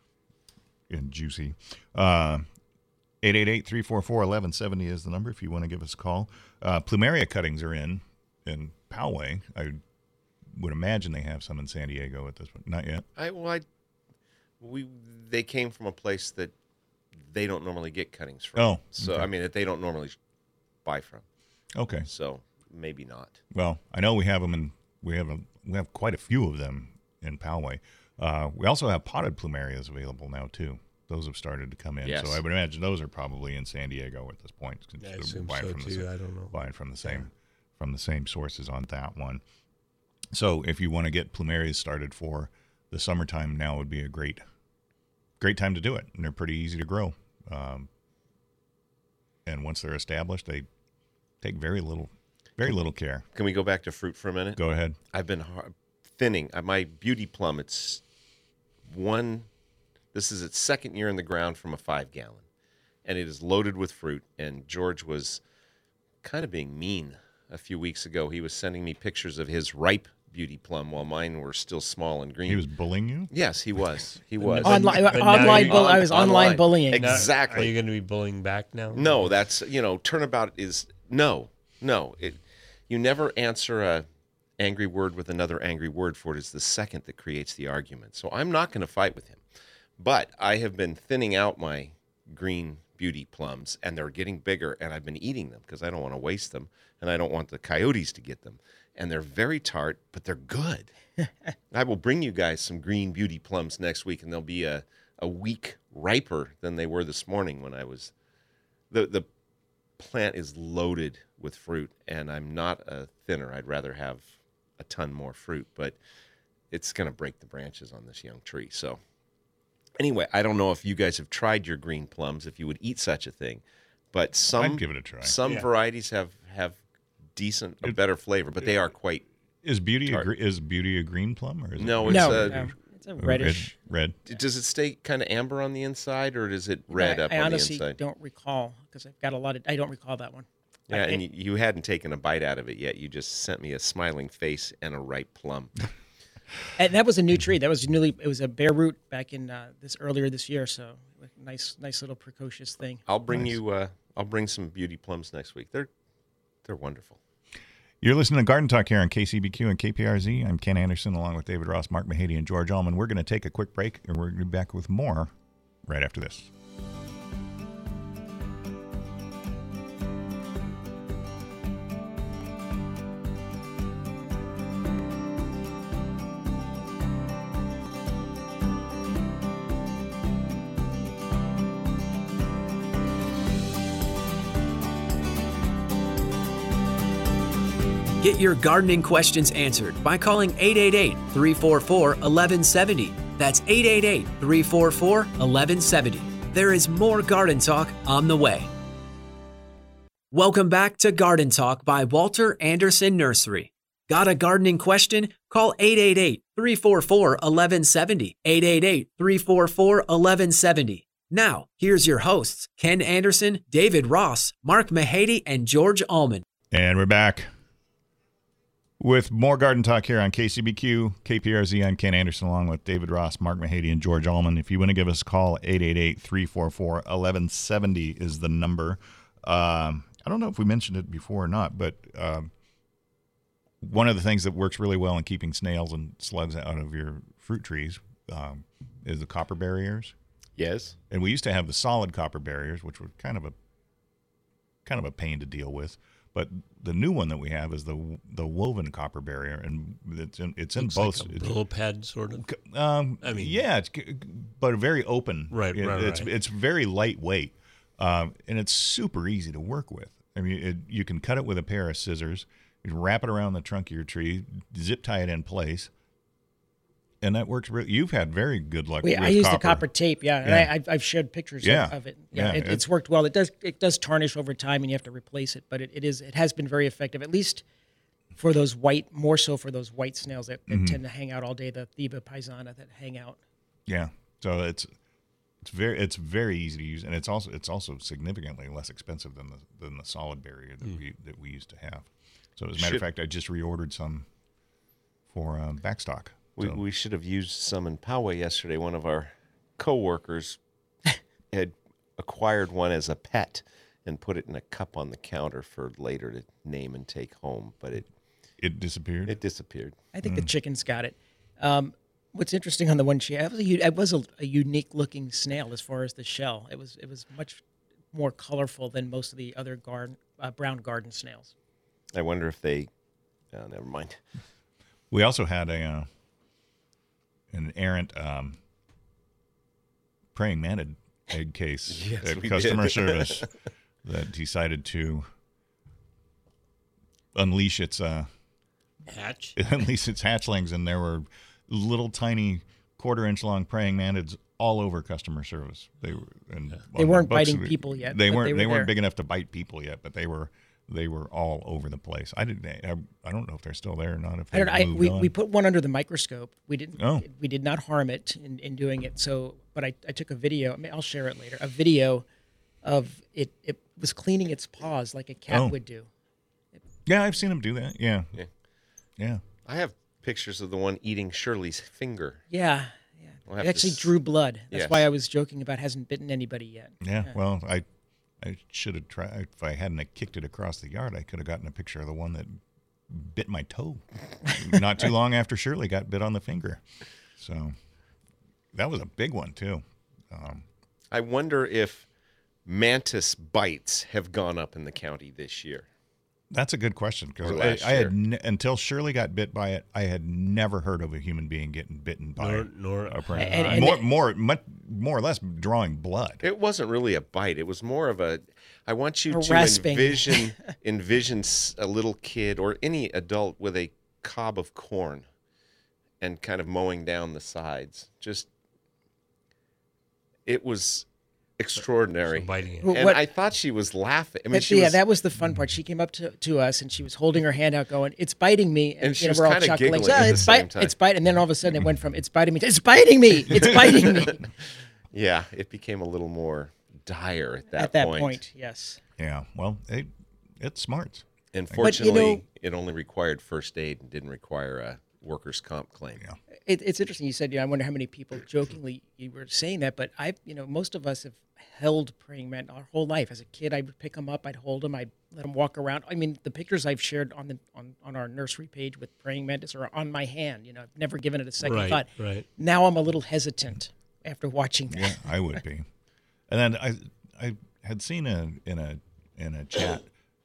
S2: and juicy. Uh, eight eight eight, three four four, one one seven zero is the number if you want to give us a call. Uh, plumeria cuttings are in in Poway. I would imagine they have some in San Diego at this point. Not yet.
S3: I well, I, we they came from a place that they don't normally get cuttings from.
S2: Oh,
S3: so
S2: okay.
S3: I mean that they don't normally buy from.
S2: Okay.
S3: So maybe not.
S2: Well, I know we have them in. We have a, we have quite a few of them in Poway. Uh, we also have potted plumerias available now too. Those have started to come in.
S3: Yes.
S2: So I would imagine those are probably in San Diego at this point. since
S4: I
S2: they're
S4: assume
S2: buying
S4: so
S2: from the
S4: too.
S2: sa-
S4: I don't know.
S2: Buying from the same from the same sources on that one. So if you want to get plumerias started for the summertime, now would be a great great time to do it. And they're pretty easy to grow. Um, and once they're established, they take very little very little care.
S3: Can we go back to fruit for a minute?
S2: Go ahead.
S3: I've been har thinning. Uh, My beauty plum, it's one, this is its second year in the ground from a five gallon. And it is loaded with fruit. And George was kind of being mean a few weeks ago. He was sending me pictures of his ripe beauty plum while mine were still small and green.
S2: He was bullying you?
S3: Yes, he was. He was.
S5: Online,
S4: but now
S5: online,
S4: you-
S5: bull, I was
S3: on-
S5: online,
S3: online.
S5: bullying.
S3: Ex-
S4: Now,
S3: Exactly.
S4: Are you going to be bullying back now?
S3: No, that's, you know, turnabout is no, no. It, you never answer a angry word with another angry word, for it is the second that creates the argument. So I'm not going to fight with him. But I have been thinning out my green beauty plums, and they're getting bigger, and I've been eating them because I don't want to waste them, and I don't want the coyotes to get them. And they're very tart, but they're good. I will bring you guys some green beauty plums next week, and they'll be a, a week riper than they were this morning when I was... The, the plant is loaded with fruit, and I'm not a thinner. I'd rather have a ton more fruit, but it's going to break the branches on this young tree. So anyway, I don't know if you guys have tried your green plums, if you would eat such a thing, but some
S2: I'd give it a try.
S3: Some
S4: Yeah.
S3: varieties have have decent, a better flavor, but they are quite
S2: Is beauty a,
S3: Tart.
S2: gre- is beauty a green plum or is
S3: No,
S2: it
S3: it's
S5: no,
S3: a-
S5: no, it's a
S2: red?
S5: reddish.
S2: Red.
S3: Does it stay kind of amber on the inside, or does it red
S5: I,
S3: up
S5: I
S3: on
S5: honestly
S3: the inside?
S5: don't recall because I've got a lot of. I don't recall that one.
S3: Yeah,
S5: I-
S3: and you, you hadn't taken a bite out of it yet. You just sent me a smiling face and a ripe plum.
S5: And that was a new tree. That was newly. It was a bare root back in uh, this earlier this year. So nice, nice little precocious thing.
S3: I'll bring you. Uh, I'll bring some beauty plums next week. They're they're wonderful.
S2: You're listening to Garden Talk here on K C B Q and K P R Z. I'm Ken Anderson along with David Ross, Mark Mahady, and George Allman. We're going to take a quick break, and we're going to be back with more right after this.
S1: Get your gardening questions answered by calling eight eight eight, three four four, one one seven zero. That's eight eight eight, three four four, one one seven zero. There is more garden talk on the way. Welcome back to Garden Talk by Walter Anderson Nursery. Got a gardening question? Call eight eight eight, three four four, one one seven zero. eight eight eight, three four four, one one seven zero. Now, here's your hosts, Ken Anderson, David Ross, Mark Mahady, and George Allman.
S2: And we're back with more Garden Talk here on K C B Q, K P R Z. I'm Ken Anderson along with David Ross, Mark Mahady, and George Allman. If you want to give us a call, eight eight eight, three four four, one one seven zero is the number. Um, I don't know if we mentioned it before or not, but um, one of the things that works really well in keeping snails and slugs out of your fruit trees um, is the copper barriers.
S3: Yes.
S2: And we used to have the solid copper barriers, which were kind of a kind of a pain to deal with. But the new one that we have is the the woven copper barrier, and it's in it's in
S4: Looks
S2: both.
S4: like a pillow pad, sort of.
S2: Um,
S4: I mean-
S2: yeah, it's but very open.
S4: Right,
S2: It-
S4: right,
S2: It's
S4: right.
S2: it's very lightweight, um, and it's super easy to work with. I mean, it, you can cut it with a pair of scissors, you can wrap it around the trunk of your tree, zip tie it in place, and that works. Really, you've had very good luck.
S5: We,
S2: with
S5: I use
S2: copper.
S5: the copper tape, yeah, and
S2: Yeah.
S5: I, I've, I've shared pictures
S2: Yeah.
S5: of, of it. Yeah,
S2: Yeah,
S5: it,
S2: it-
S5: it's worked well. It does it does tarnish over time, and you have to replace it. But it, it is it has been very effective, at least for those white, more so for those white snails that, that
S2: Mm-hmm.
S5: tend to hang out all day, the Theba paisana that hang out.
S2: Yeah, so it's it's very it's very easy to use, and it's also it's also significantly less expensive than the than the solid barrier that we that we used to have. So as a matter
S3: Should-
S2: of fact, I just reordered some for uh, backstock.
S3: We,
S2: So-
S3: we should have used some in Poway yesterday. One of our coworkers had acquired one as a pet and put it in a cup on the counter for later to name and take home, but it
S2: It disappeared.
S3: it disappeared.
S5: I think the chickens got it. Um, what's interesting on the one she had, it was a, u- it was a, a unique looking snail as far as the shell. It was it was much more colorful than most of the other garden, uh, brown garden snails.
S3: I wonder if they. Oh, never mind.
S2: We also had a uh, an errant um, praying mantis egg case
S3: Yes,
S2: at
S3: we
S2: customer
S3: did.
S2: service that decided to unleash its uh,
S4: Hatch.
S2: unleash its hatchlings, and there were little tiny quarter inch long praying mantids all over customer service. They were and
S5: They
S2: on
S5: weren't
S2: the books,
S5: biting people yet,
S2: They
S5: but
S2: weren't.
S5: they
S2: They,
S5: were
S2: weren't
S5: there.
S2: big enough to bite people yet, but they were. They were all over the place. I didn't. I, I don't know if they're still there or not. If
S5: I don't know. I,
S2: moved
S5: we,
S2: on.
S5: we put one under the microscope. We didn't.
S2: Oh.
S5: We did not harm it in, in doing it. So, but I, I took a video. I mean, I'll share it later. A video of it. It was cleaning its paws like a cat
S2: Oh.
S5: would do.
S2: Yeah, I've seen them do that. Yeah,
S3: Yeah.
S2: yeah.
S3: I have pictures of the one eating Shirley's finger.
S5: Yeah. Yeah.
S3: We'll have
S5: It
S3: to
S5: actually
S3: s-
S5: drew blood. That's
S3: Yes.
S5: why I was joking about hasn't bitten anybody yet.
S2: Yeah, well, I I should have tried. If I hadn't have kicked it across the yard, I could have gotten a picture of the one that bit my toe. Not too long after Shirley got bit on the finger. So that was a big one, too. Um,
S3: I wonder if mantis bites have gone up in the county this year.
S2: that's a good question because
S3: Or
S2: I,
S3: last
S2: I had
S3: year.
S2: ne- until Shirley got bit by it, I had never heard of a human being getting bitten by
S4: Nor,
S2: it.
S4: nor
S2: A prey.
S5: And- and
S2: more,
S5: the-
S2: more, much, more or less drawing blood.
S3: It wasn't really a bite. It was more of a. I want you
S5: A
S3: to
S5: rasping.
S3: envision envision s- a little kid or any adult with a cob of corn, and kind of mowing down the sides. Just. It was extraordinary.
S4: so biting it.
S5: Well,
S3: And
S5: what-
S3: I thought she was laughing. I mean,
S5: That-
S3: she
S5: yeah,
S3: was,
S5: that was the fun part. She came up to, to us and she was holding her hand out, going, "It's biting me,"
S3: And she
S5: you know,
S3: was
S5: we're all
S3: kinda
S5: chuckling.
S3: giggling
S5: "Ah,
S3: at the
S5: it's
S3: same
S5: bite,
S3: time."
S5: it's biting, and then all of a sudden it went from "It's biting me" to "It's biting me, it's biting me."
S3: Yeah, it became a little more dire at that
S5: At that
S3: point.
S5: point, yes.
S2: Yeah, well, it, it's smart.
S3: And
S5: But, you
S3: fortunately,
S5: know-
S3: it only required first aid and didn't require a workers' comp claim.
S2: Yeah.
S5: It, it's interesting. You said, you know, I wonder how many people jokingly you were saying that, but I, you know, most of us have held praying mantis our whole life. As a kid, I would pick them up, I'd hold them, I'd let them walk around. I mean, the pictures I've shared on the on, on our nursery page with praying mantis are on my hand. You know, I've never given it a second
S4: Right,
S5: thought.
S4: right.
S5: Now I'm a little hesitant after watching that.
S2: Yeah, I would be. And then I I had seen a in a in a chat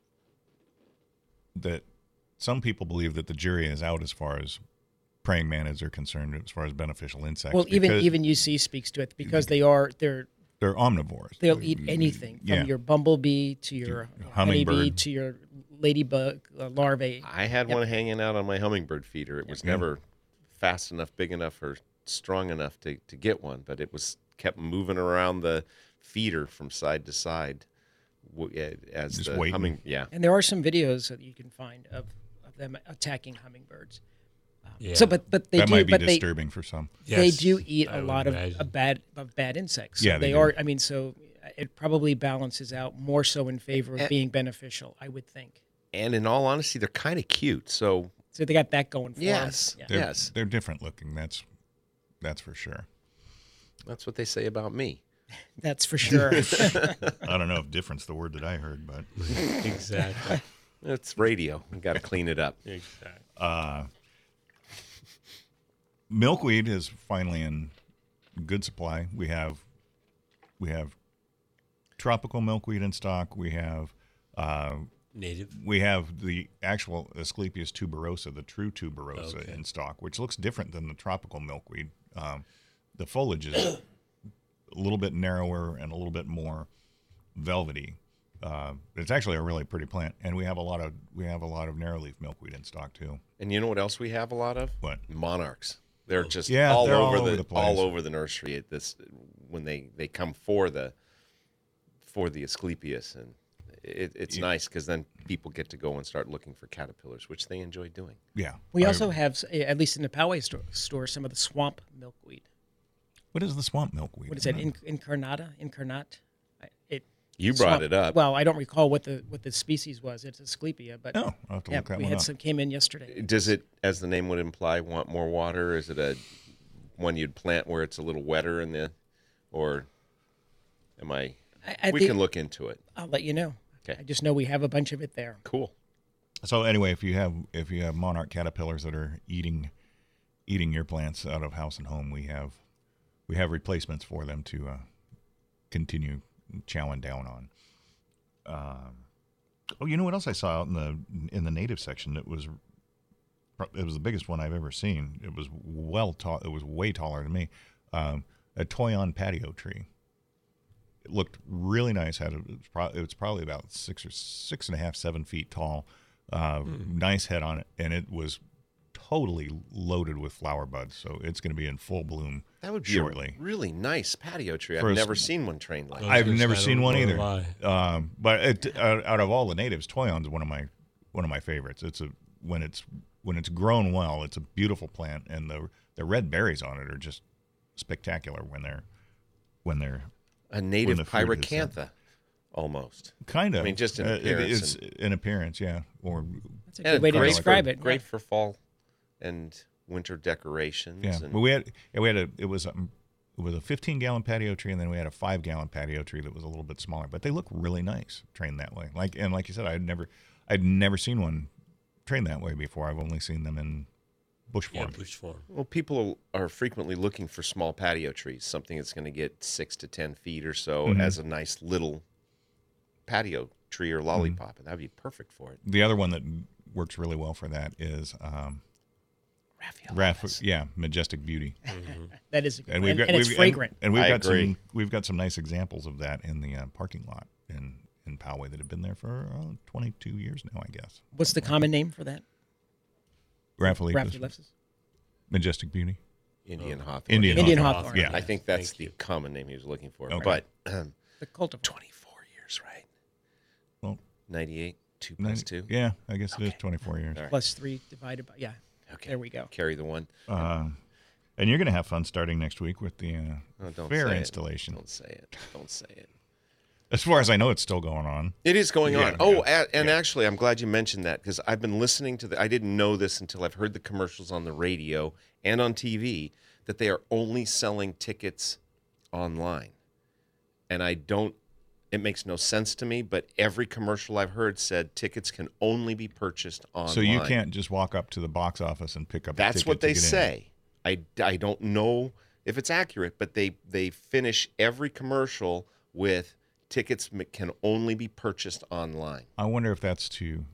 S2: that some people believe that the jury is out as far as praying mantids are concerned, as far as beneficial insects.
S5: Well, even
S2: because
S5: even U C speaks to it because they are they're
S2: they're omnivores.
S5: they'll eat anything from
S2: Yeah.
S5: your bumblebee to your honeybee
S2: hummingbird.
S5: to your ladybug uh, larvae.
S3: I had
S5: Yep.
S3: one hanging out on my hummingbird feeder. It was never fast enough, big enough, or strong enough to, to get one, but it was kept moving around the feeder from side to side w- eh, as
S2: Just
S3: the
S2: waiting.
S3: humming. Yeah,
S5: And there are some videos that you can find of, of them attacking hummingbirds.
S4: Yeah.
S5: So, but but they
S2: that
S5: do,
S2: might be
S5: but they
S2: disturbing for some.
S5: they
S4: Yes,
S5: do eat
S4: I
S5: a
S4: would
S5: lot of,
S4: imagine.
S5: of bad of bad insects. So
S2: Yeah, they
S5: they
S2: do.
S5: are. I mean, so it probably balances out more so in favor of
S3: And-
S5: being beneficial. I would think.
S3: and in all honesty, they're kind of cute. So
S5: So they got that going for
S3: Yes.
S5: them. Yeah.
S2: They're,
S3: Yes.
S2: they're different looking. That's that's for sure.
S3: that's what they say about me.
S5: That's for sure.
S2: I don't know if different's the word that I heard, but
S4: Exactly.
S3: It's radio. We got to clean it up.
S4: exactly.
S2: uh, milkweed is finally in good supply. We have we have tropical milkweed in stock. We have uh,
S4: Native.
S2: we have the actual Asclepias tuberosa, the true tuberosa,
S4: Okay.
S2: in stock, which looks different than the tropical milkweed. Um, the foliage is a little bit narrower and a little bit more velvety. Uh, it's actually a really pretty plant, and we have a lot of we have a lot of narrowleaf milkweed in stock too.
S3: And you know what else we have a lot of?
S2: What?
S3: Monarchs. They're just
S2: Yeah,
S3: all,
S2: they're all
S3: over
S2: over
S3: the,
S2: the place.
S3: all over the nursery at this when they, they come for the for the Asclepias, and it, it's
S2: Yeah.
S3: nice because then people get to go and start looking for caterpillars, which they enjoy doing.
S2: Yeah.
S5: We
S2: I-
S5: also have, at least in the Poway store, store, some of the swamp milkweed.
S2: What is the swamp milkweed?
S5: What is that? In, incarnata? Incarnate? I- It
S3: You brought
S5: swamp-
S3: it up.
S5: Well, I don't recall what the what the species was. It's Asclepia, but
S2: Oh, I'll have to
S5: yeah,
S2: look that
S5: we
S2: one
S5: had
S2: up.
S5: some came in yesterday.
S3: Does it, as the name would imply, want more water? Or is it a one you'd plant where it's a little wetter in the, or am I?
S5: I, I
S3: we
S5: think
S3: can look into it.
S5: I'll let you know.
S3: Okay.
S5: I just know we have a bunch of it there.
S3: Cool.
S2: So anyway, if you have if you have monarch caterpillars that are eating eating your plants out of house and home, we have we have replacements for them to uh, continue chowing down on. Um, oh, you know what else I saw out in the in the native section? It was it was the biggest one I've ever seen. It was well tall. It was way taller than me. Um, a toyon patio tree. It looked really nice. Had a, it, was pro- it was probably about six or six and a half, seven feet tall. Uh,
S3: Hmm.
S2: Nice head on it, and it was totally loaded with flower buds. So it's going to be in full bloom
S3: That would be
S2: shortly.
S3: a really nice patio tree.
S2: For
S3: I've
S2: a
S3: never
S2: s-
S3: seen one trained like
S4: I was
S3: that.
S2: I've
S4: gonna
S2: never
S4: say, I
S2: seen
S4: don't
S2: one
S4: know
S2: either.
S4: why.
S2: Um, but it, out, out of all the natives, toyon's one of my one of my favorites. It's a when it's when it's grown well, it's a beautiful plant, and the the red berries on it are just spectacular when they're when they're
S3: A native
S2: the fruit is, uh,
S3: pyracantha, almost.
S2: kind of.
S3: I mean, just in
S2: uh, it-
S3: appearance
S2: it's
S3: and-
S2: in appearance, yeah. Or
S5: That's a
S3: And
S5: good way to
S3: great
S5: describe
S3: for,
S5: it.
S3: Great for fall and winter decorations.
S2: yeah.
S3: And
S2: But we had yeah, we had a it was um, it was a fifteen gallon patio tree, and then we had a five gallon patio tree that was a little bit smaller. But they look really nice trained that way. Like and like you said, I'd never I'd never seen one trained that way before. I've only seen them in bush
S4: Yeah,
S2: form.
S4: bush form.
S3: Well, people are frequently looking for small patio trees, something that's going to get six to ten feet or so
S2: Mhm.
S3: as a nice little patio tree or lollipop,
S2: Mm-hmm.
S3: and that'd be perfect for it.
S2: The other one that works really well for that is um,
S3: Raphael.
S2: Raph, yeah, Majestic Beauty,
S5: That is a good
S2: and
S5: one.
S2: we've
S5: And,
S2: got
S5: and it's
S2: we've,
S5: fragrant.
S2: and, and we've
S3: I
S2: got
S3: agree.
S2: some we've got some nice examples of that in the uh, parking lot in in Poway that have been there for uh, twenty-two years now, I guess.
S5: What's the common name for that?
S2: Raphaelepis,
S5: Rhapsodilepis?
S2: Majestic Beauty,
S3: Indian hawthorn.
S2: Indian,
S5: Indian
S2: hawthorn.
S5: hawthorn.
S2: Yeah,
S3: I think that's
S4: Thank
S3: the
S4: you.
S3: common name he was looking for.
S2: Okay.
S3: But um,
S5: The cultivar.
S3: twenty-four years, right?
S2: well,
S3: ninety-eight, two
S2: nine-
S3: plus two.
S2: yeah, I guess it is
S3: Okay.
S2: twenty-four years.
S3: All right.
S5: Plus three divided by, yeah.
S3: Okay.
S5: There we go.
S3: Carry the one.
S2: Uh, and you're going to have fun starting next week with the uh,
S3: Oh, don't
S2: fair
S3: say it.
S2: installation.
S3: Don't say it. Don't say it.
S2: As far as I know, it's still going on.
S3: It is going
S2: Yeah,
S3: on. Oh,
S2: yeah,
S3: a- and
S2: yeah.
S3: actually, I'm glad you mentioned that because I've been listening to the. I didn't know this until I've heard the commercials on the radio and on T V that they are only selling tickets online, and I don't. It makes no sense to me. But every commercial I've heard said tickets can only be purchased online.
S2: So you can't just walk up to the box office and pick up. a
S3: That's
S2: ticket
S3: what
S2: to
S3: they
S2: get in.
S3: say. I, I don't know if it's accurate, but they they finish every commercial with tickets m- can only be purchased online.
S2: I wonder if that's to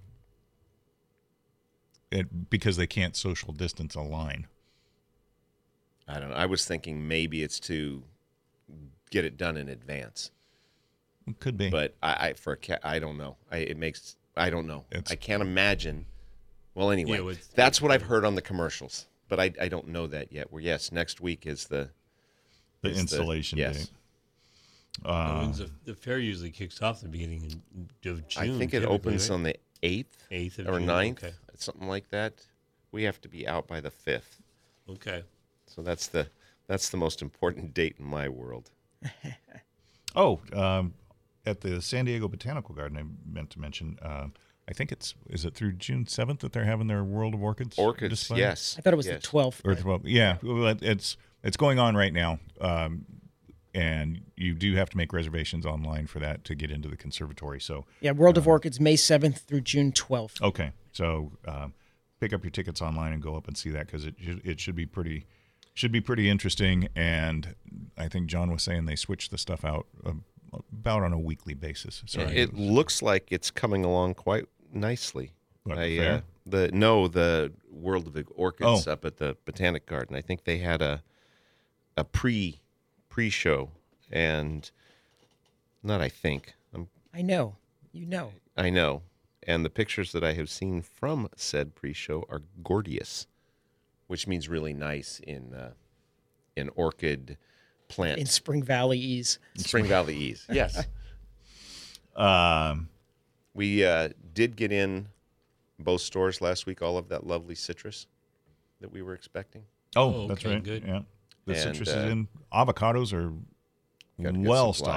S2: it because they can't social distance a line.
S3: I don't know. I was thinking maybe it's to get it done in advance,
S2: It could be.
S3: but I, I for a cat, I don't know. I it makes I don't know.
S2: It's-
S3: I can't imagine. Well, anyway,
S4: Yeah, it's-
S3: that's what I've heard on the commercials, but I I don't know that yet. Where yes, next week is the
S2: the
S3: is the-
S2: installation
S3: yes.
S2: date.
S4: Uh,
S2: Uh,
S4: the, the fair usually kicks off the beginning in- of June.
S3: I think it
S4: typically,
S3: opens
S4: right?
S3: on the eighth
S4: eighth of
S3: or
S4: June.
S3: ninth,
S4: Okay.
S3: something like that. We have to be out by the fifth.
S4: Okay.
S3: So that's the that's the most important date in my world.
S2: oh, um, at the San Diego Botanical Garden, I meant to mention. Uh, I think it's is it through June seventh that they're having their World of Orchids.
S3: Orchids,
S2: display?
S3: yes.
S5: I thought it was
S3: yes.
S5: the twelfth.
S2: Or twelve. Yeah, well, it- it's it's going on right now, um, and you do have to make reservations online for that to get into the conservatory. So
S5: Yeah, World of Orchids, May seventh through June twelfth.
S2: okay, so um, pick up your tickets online and go up and see that because it should- it should be pretty should be pretty interesting. And I think John was saying they switch the stuff out uh, about on a weekly basis. So
S3: It looks like it's coming along quite nicely.
S2: What,
S3: I,
S2: fair?
S3: uh, the no, the World of Orchids
S2: Oh.
S3: up at the Botanic Garden. I think they had a a pre pre show, and not I think I'm,
S5: I know. You know.
S3: I know, and the pictures that I have seen from said pre show are gorgeous, which means really nice in uh, in orchid plant
S5: In Spring Valley Ease.
S3: Spring Valley Ease. Yes.
S2: um,
S3: We uh, did get in both stores last week, all of that lovely citrus that we were expecting.
S2: oh,
S4: Oh,
S2: that's
S4: okay,
S2: right.
S4: good.
S2: Yeah, the
S3: And,
S2: citrus
S3: uh,
S2: is in. Avocados are
S3: Got a good
S2: well
S3: supply.
S2: stocked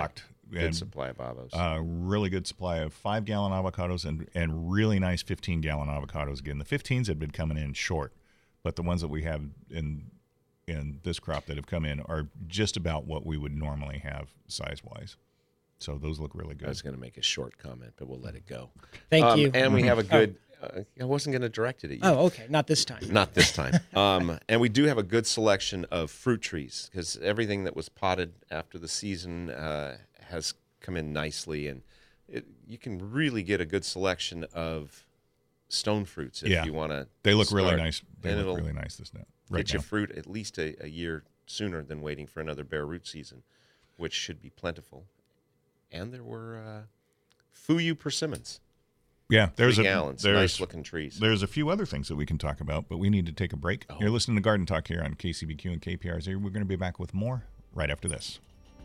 S3: Good
S2: and,
S3: supply of avos.
S2: Uh, really good supply of five gallon avocados and and really nice fifteen gallon avocados. Again, the fifteens had been coming in short, but the ones that we have in in this crop that have come in are just about what we would normally have size wise. So those look really good.
S3: I was going to make a short comment, but we'll let it go.
S5: Thank
S3: Um,
S5: you.
S3: And we have a good. Uh, I wasn't going to direct it at you.
S5: Oh, okay. Not this time.
S3: Not this time. um, and we do have a good selection of fruit trees because everything that was potted after the season uh, has come in nicely, and it, you can really get a good selection of stone fruits if
S2: Yeah.
S3: you want to.
S2: They look really nice. They
S3: and
S2: look
S3: it'll
S2: really nice this now. Right
S3: get you
S2: now.
S3: fruit at least a, a year sooner than waiting for another bare root season, which should be plentiful. And there were uh, Fuyu persimmons.
S2: Yeah, there's
S3: Three
S2: a
S3: gallons,
S2: there's,
S3: nice looking trees.
S2: There's a few other things that we can talk about, but we need to take a break.
S3: Oh.
S2: You're listening to Garden Talk here on K C B Q and K P R Z. We're going to be back with more right after this.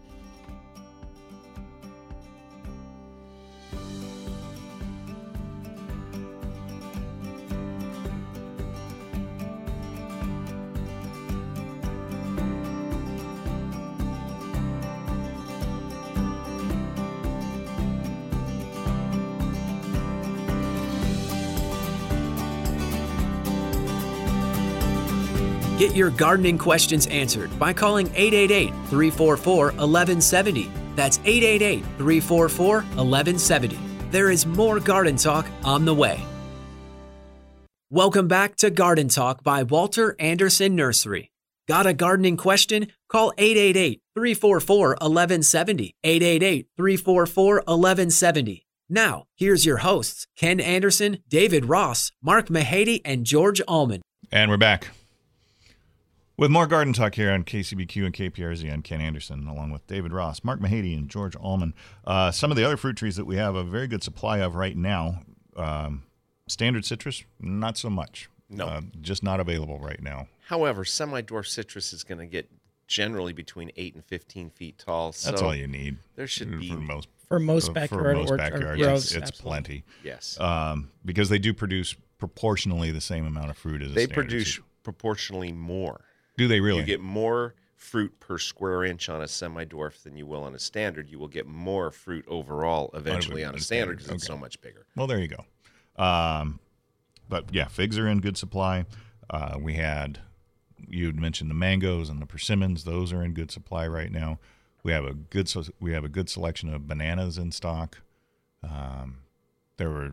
S1: Get your gardening questions answered by calling eight eight eight, three four four, one one seven zero. That's eight eight eight, three four four, one one seven zero. There is more Garden Talk on the way. Welcome back to Garden Talk by Walter Anderson Nursery. Got a gardening question? Call eight eight eight, three four four, one one seven zero. eight eight eight, three four four, one one seven zero. Now, here's your hosts, Ken Anderson, David Ross, Mark Mahady, and George Allman.
S2: And we're back with more Garden Talk here on K C B Q and K P R Z. I'm Ken Anderson, along with David Ross, Mark Mahady, and George Allman. Uh, some of the other fruit trees that we have a very good supply of right now, um, standard citrus, not so much.
S3: No.
S2: Uh, just not available right now.
S3: However, semi-dwarf citrus is going to get generally between eight and fifteen feet tall. So
S2: That's all you need.
S3: there should be-
S2: for most
S5: For most
S2: for
S5: backyard
S2: most
S5: or- or
S2: backyards.
S5: grows,
S2: it's it's
S5: absolutely.
S2: plenty.
S3: Yes.
S2: Um, because they do produce proportionally the same amount of fruit as a
S3: they
S2: standard
S3: produce
S2: citrus.
S3: proportionally more.
S2: Do they really?
S3: You get more fruit per square inch on a semi-dwarf than you will on a standard. You will get more fruit overall eventually on a standard because it's
S2: Okay.
S3: so much bigger.
S2: Well, there you go. Um, but yeah, figs are in good supply. Uh, we had, you'd mentioned the mangoes and the persimmons; those are in good supply right now. We have a good so we have a good selection of bananas in stock. Um, there were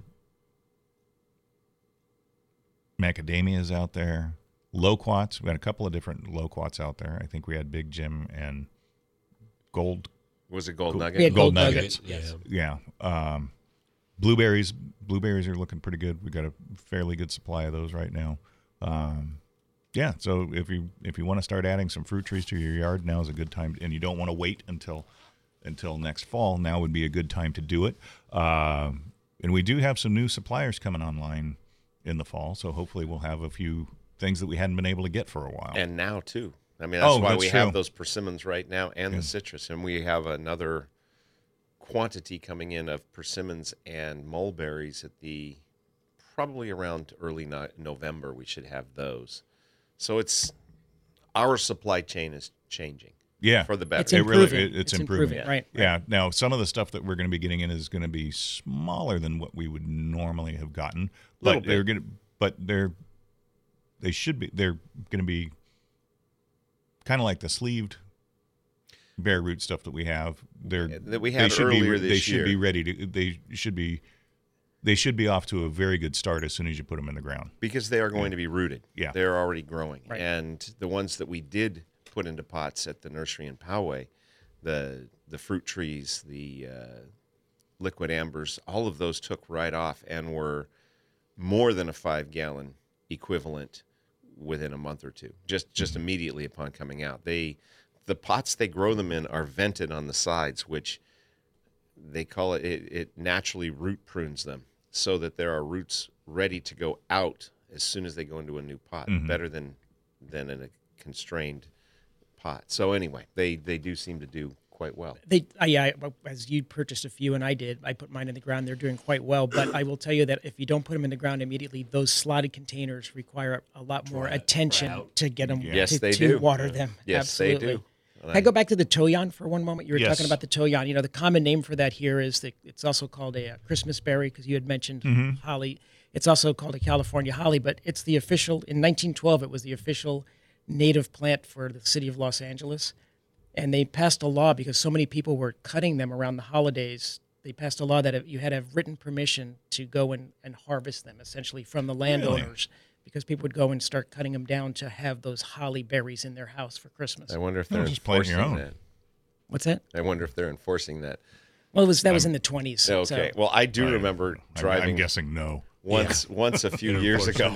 S2: macadamias out there, loquats. We had a couple of different loquats out there. I think we had Big Jim and Gold
S3: Was it gold
S2: Gold-
S3: nugget?
S5: We had
S2: Gold
S5: gold
S2: nuggets.
S5: nuggets.
S4: Yeah.
S2: Yeah. Um, blueberries. Blueberries are looking pretty good. We've got a fairly good supply of those right now. Um, yeah. So if you if you want to start adding some fruit trees to your yard, now is a good time, and you don't want to wait until until next fall. Now would be a good time to do it. Um, and we do have some new suppliers coming online in the fall, so hopefully we'll have a few things that we hadn't been able to get for a while.
S3: And now too. I mean, that's
S2: Oh,
S3: why
S2: that's
S3: we
S2: true.
S3: have those persimmons right now and the citrus, and we have another quantity coming in of persimmons and mulberries at the probably around early no- November. We should have those. So it's our supply chain is changing
S2: yeah,
S3: for the better.
S5: It's
S2: It really-
S5: improving.
S2: it- it's
S5: it's
S2: improving.
S5: improving. Right.
S2: Yeah. Now, some of the stuff that we're going to be getting in is going to be smaller than what we would normally have gotten,
S3: Little
S2: but they're
S3: bit.
S2: going to, but they're, they should be, they're going to be kind of like the sleeved bare root stuff that we have. They're
S3: that we
S2: they
S3: had
S2: should be,
S3: earlier
S2: They
S3: this
S2: should
S3: year.
S2: be ready to. They should be. They should be off to a very good start as soon as you put them in the ground.
S3: Because they are going to be rooted.
S2: Yeah.
S3: They're already growing.
S5: Right.
S3: And the ones that we did put into pots at the nursery in Poway, the the fruit trees, the uh, liquid ambers, all of those took right off and were more than a five gallon equivalent within a month or two. Just just
S2: Mm-hmm.
S3: immediately upon coming out. They the pots they grow them in are vented on the sides, which they call it, it, it naturally root prunes them so that there are roots ready to go out as soon as they go into a new pot,
S2: Mhm.
S3: better than than in a constrained pot. So anyway, they, they do seem to do quite well.
S5: They, uh, yeah, I- as you purchased a few and I did, I put mine in the ground. They're doing quite well. But I will tell you that if you don't put them in the ground immediately, those slotted containers require a lot more attention
S4: out.
S5: to get them
S2: Yeah.
S3: Yes,
S5: to,
S3: they
S5: to
S3: do.
S5: water them.
S3: Yes,
S5: Absolutely.
S3: they do. And
S5: Can I go back to the toyon for one moment? You were
S2: Yes.
S5: talking about the toyon. You know, the common name for that here is that it's also called a, uh Christmas berry because you had mentioned
S2: Mm-hmm.
S5: holly. It's also called a California holly, but it's the official, in nineteen twelve, it was the official native plant for the city of Los Angeles. And they passed a law because so many people were cutting them around the holidays. They passed a law that you had to have written permission to go and, and harvest them, essentially, from the landowners. Because people would go and start cutting them down to have those holly berries in their house for Christmas.
S3: I wonder if
S2: No,
S3: they're
S2: just plant
S3: enforcing
S2: your own.
S3: that.
S5: What's that?
S3: I wonder if they're enforcing that.
S5: Well, it was that was in the twenties.
S3: Okay.
S5: So.
S3: Well, I do
S2: I-
S3: remember
S2: I'm-
S3: driving
S2: I'm guessing no.
S3: once once a few years ago,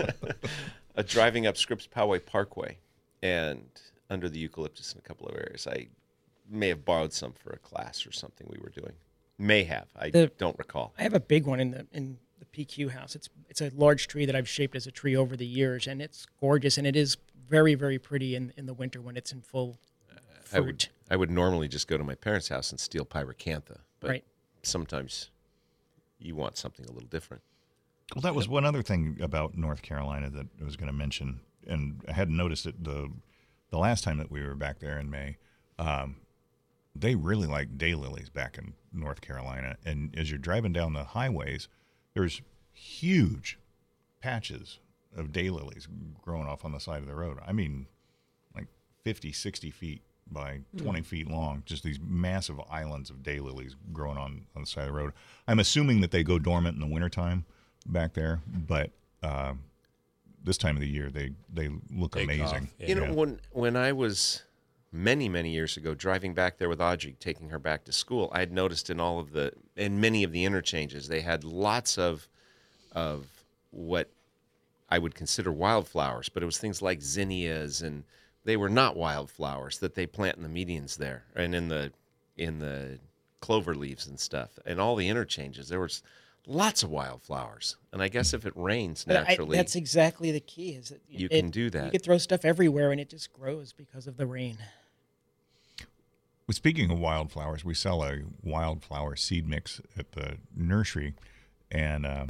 S3: uh, driving up Scripps Poway Parkway, and under the eucalyptus in a couple of areas. I may have borrowed some for a class or something we were doing. May have. I
S5: The-
S3: don't recall.
S5: I have a big one in the in the P Q house. It's it's a large tree that I've shaped as a tree over the years, and it's gorgeous, and it is very very pretty in, in the winter when it's in full
S3: I would,
S5: fruit.
S3: I would normally just go to my parents' house and steal pyracantha, but
S5: Right.
S3: sometimes you want something a little different.
S2: Well, that was one other thing about North Carolina that I was going to mention, and I hadn't noticed it the the last time that we were back there in May. Um, they really like daylilies back in North Carolina, and as you're driving down the highways, there's huge patches of daylilies growing off on the side of the road. I mean, like fifty, sixty feet by twenty feet long, just these massive islands of daylilies growing on, on the side of the road. I'm assuming that they go dormant in the wintertime back there, but uh, this time of the year they, they look
S4: Take
S2: amazing.
S4: off, yeah.
S3: You know,
S2: Yeah.
S3: when when I was many many years ago driving back there with Audrey, taking her back to school, I had noticed in all of the in many of the interchanges they had lots of of what I would consider wildflowers, but it was things like zinnias, and they were not wildflowers that they plant in the medians there and in the in the clover leaves and stuff. And all the interchanges, there was lots of wildflowers. And I guess if it rains
S5: But I,
S3: naturally,
S5: that's exactly the key. Is that
S3: You
S5: it-
S3: can do that.
S5: You could throw stuff everywhere, and it just grows because of the rain.
S2: Well, speaking of wildflowers, we sell a wildflower seed mix at the nursery, and uh,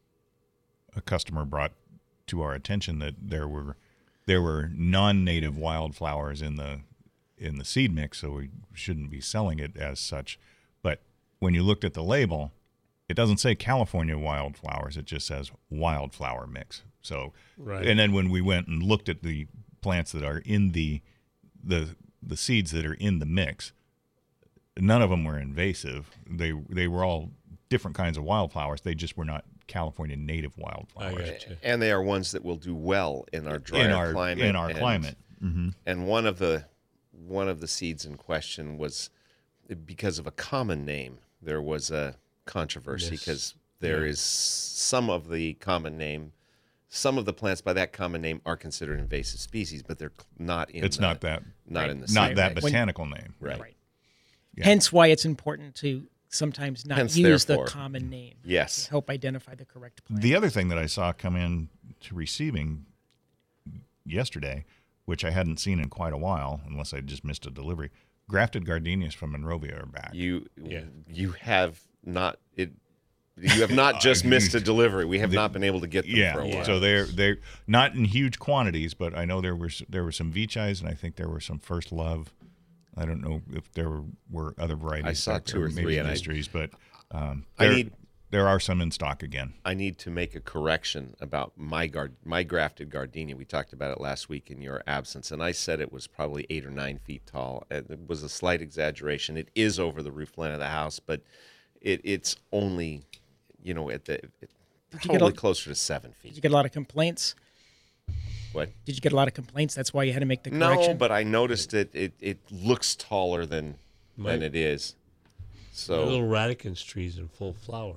S2: a customer brought to our attention that there were there were non-native wildflowers in the in the seed mix, so we shouldn't be selling it as such. But when you looked at the label, it doesn't say California wildflowers; it just says wildflower mix. So,
S4: Right.
S2: and then when we went and looked at the plants that are in the the the seeds that are in the mix, none of them were invasive. They they were all different kinds of wildflowers. They just were not California native wildflowers.
S4: I gotcha.
S3: and they are ones that will do well in our drier
S2: in our
S3: climate.
S2: in our
S3: and,
S2: climate. hmm
S3: And one of the one of the seeds in question was because of a common name. There was a controversy
S4: Yes.
S3: because there is some of the common name, some of the plants by that common name are considered invasive species, but they're not in.
S2: It's
S3: the,
S2: not that
S3: not
S5: Right.
S3: in the
S2: not
S3: same-
S2: that
S5: right. When-
S2: botanical name.
S3: Right.
S5: Right.
S2: Yeah.
S5: Hence why it's important to sometimes not
S3: Hence
S5: use the
S3: therefore.
S5: common name.
S3: Yes.
S5: To help identify the correct plant.
S2: The other thing that I saw come in to receiving yesterday, which I hadn't seen in quite a while, unless I just missed a delivery, grafted gardenias from Monrovia are back.
S3: You
S4: Yeah.
S3: you have not it. You have not just missed a delivery. We have not been able to get them for a
S2: Yeah,
S3: while.
S2: so they're they're not in huge quantities, but I know there were there were some Vichais, and I think there were some First Love. I don't know if there were, were other varieties.
S3: I saw
S2: back
S3: two
S2: there,
S3: or
S2: maybe
S3: three, and I-
S2: mysteries, but um,
S3: I
S2: there,
S3: need-
S2: there are some in stock again.
S3: I need to make a correction about my guard, my grafted gardenia. We talked about it last week in your absence, and I said it was probably eight or nine feet tall. And it was a slight exaggeration. It is over the roof line of the house, but it, it's only, you know, at the it,
S5: you get
S3: probably
S5: a-
S3: closer to seven
S5: Did you
S3: feet.
S5: get a lot of complaints?
S3: What?
S5: Did you get a lot of complaints? That's why you had to make the
S3: No,
S5: correction?
S3: but I noticed it. It, it looks taller than
S4: My-
S3: than it is.
S4: My
S3: So
S4: little radicans trees in full flower.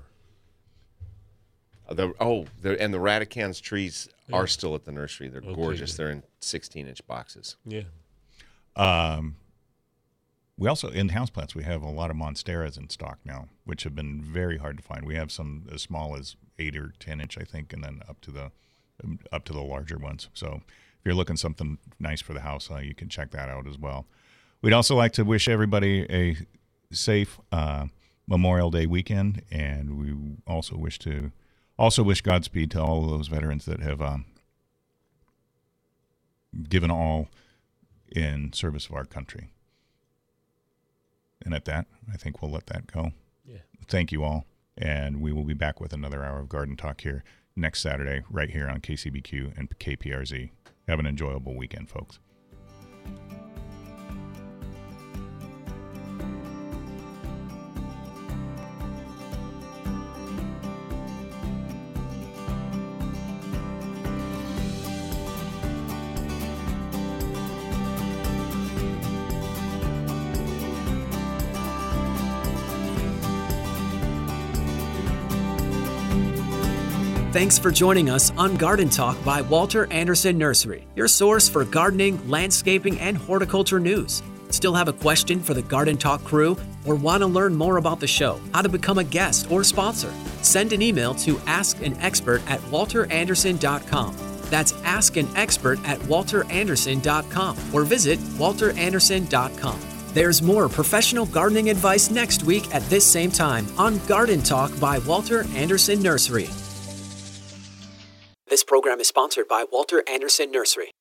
S3: the oh, the, and the radicans trees
S4: Yeah.
S3: are still at the nursery. They're
S4: Okay,
S3: gorgeous.
S4: good.
S3: They're in sixteen inch boxes.
S4: Yeah.
S2: Um, we also in houseplants we have a lot of monsteras in stock now, which have been very hard to find. We have some as small as eight or ten inch, I think, and then up to the um, up to the larger ones. So if you're looking something nice for the house, uh, you can check that out as well. We'd also like to wish everybody a safe uh, Memorial Day weekend, and we also wish to also wish Godspeed to all of those veterans that have um, given all in service of our country. And at that, I think we'll let that go.
S4: Yeah.
S2: Thank you all. And we will be back with another hour of Garden Talk here next Saturday, right here on K C B Q and K P R Z. Have an enjoyable weekend, folks.
S1: Thanks for joining us on Garden Talk by Walter Anderson Nursery, your source for gardening, landscaping, and horticulture news. Still have a question for the Garden Talk crew or want to learn more about the show, how to become a guest or sponsor? Send an email to ask an expert at walter anderson dot com. That's ask an expert at walter anderson dot com or visit walter anderson dot com. There's more professional gardening advice next week at this same time on Garden Talk by Walter Anderson Nursery. This program is sponsored by Walter Anderson Nursery.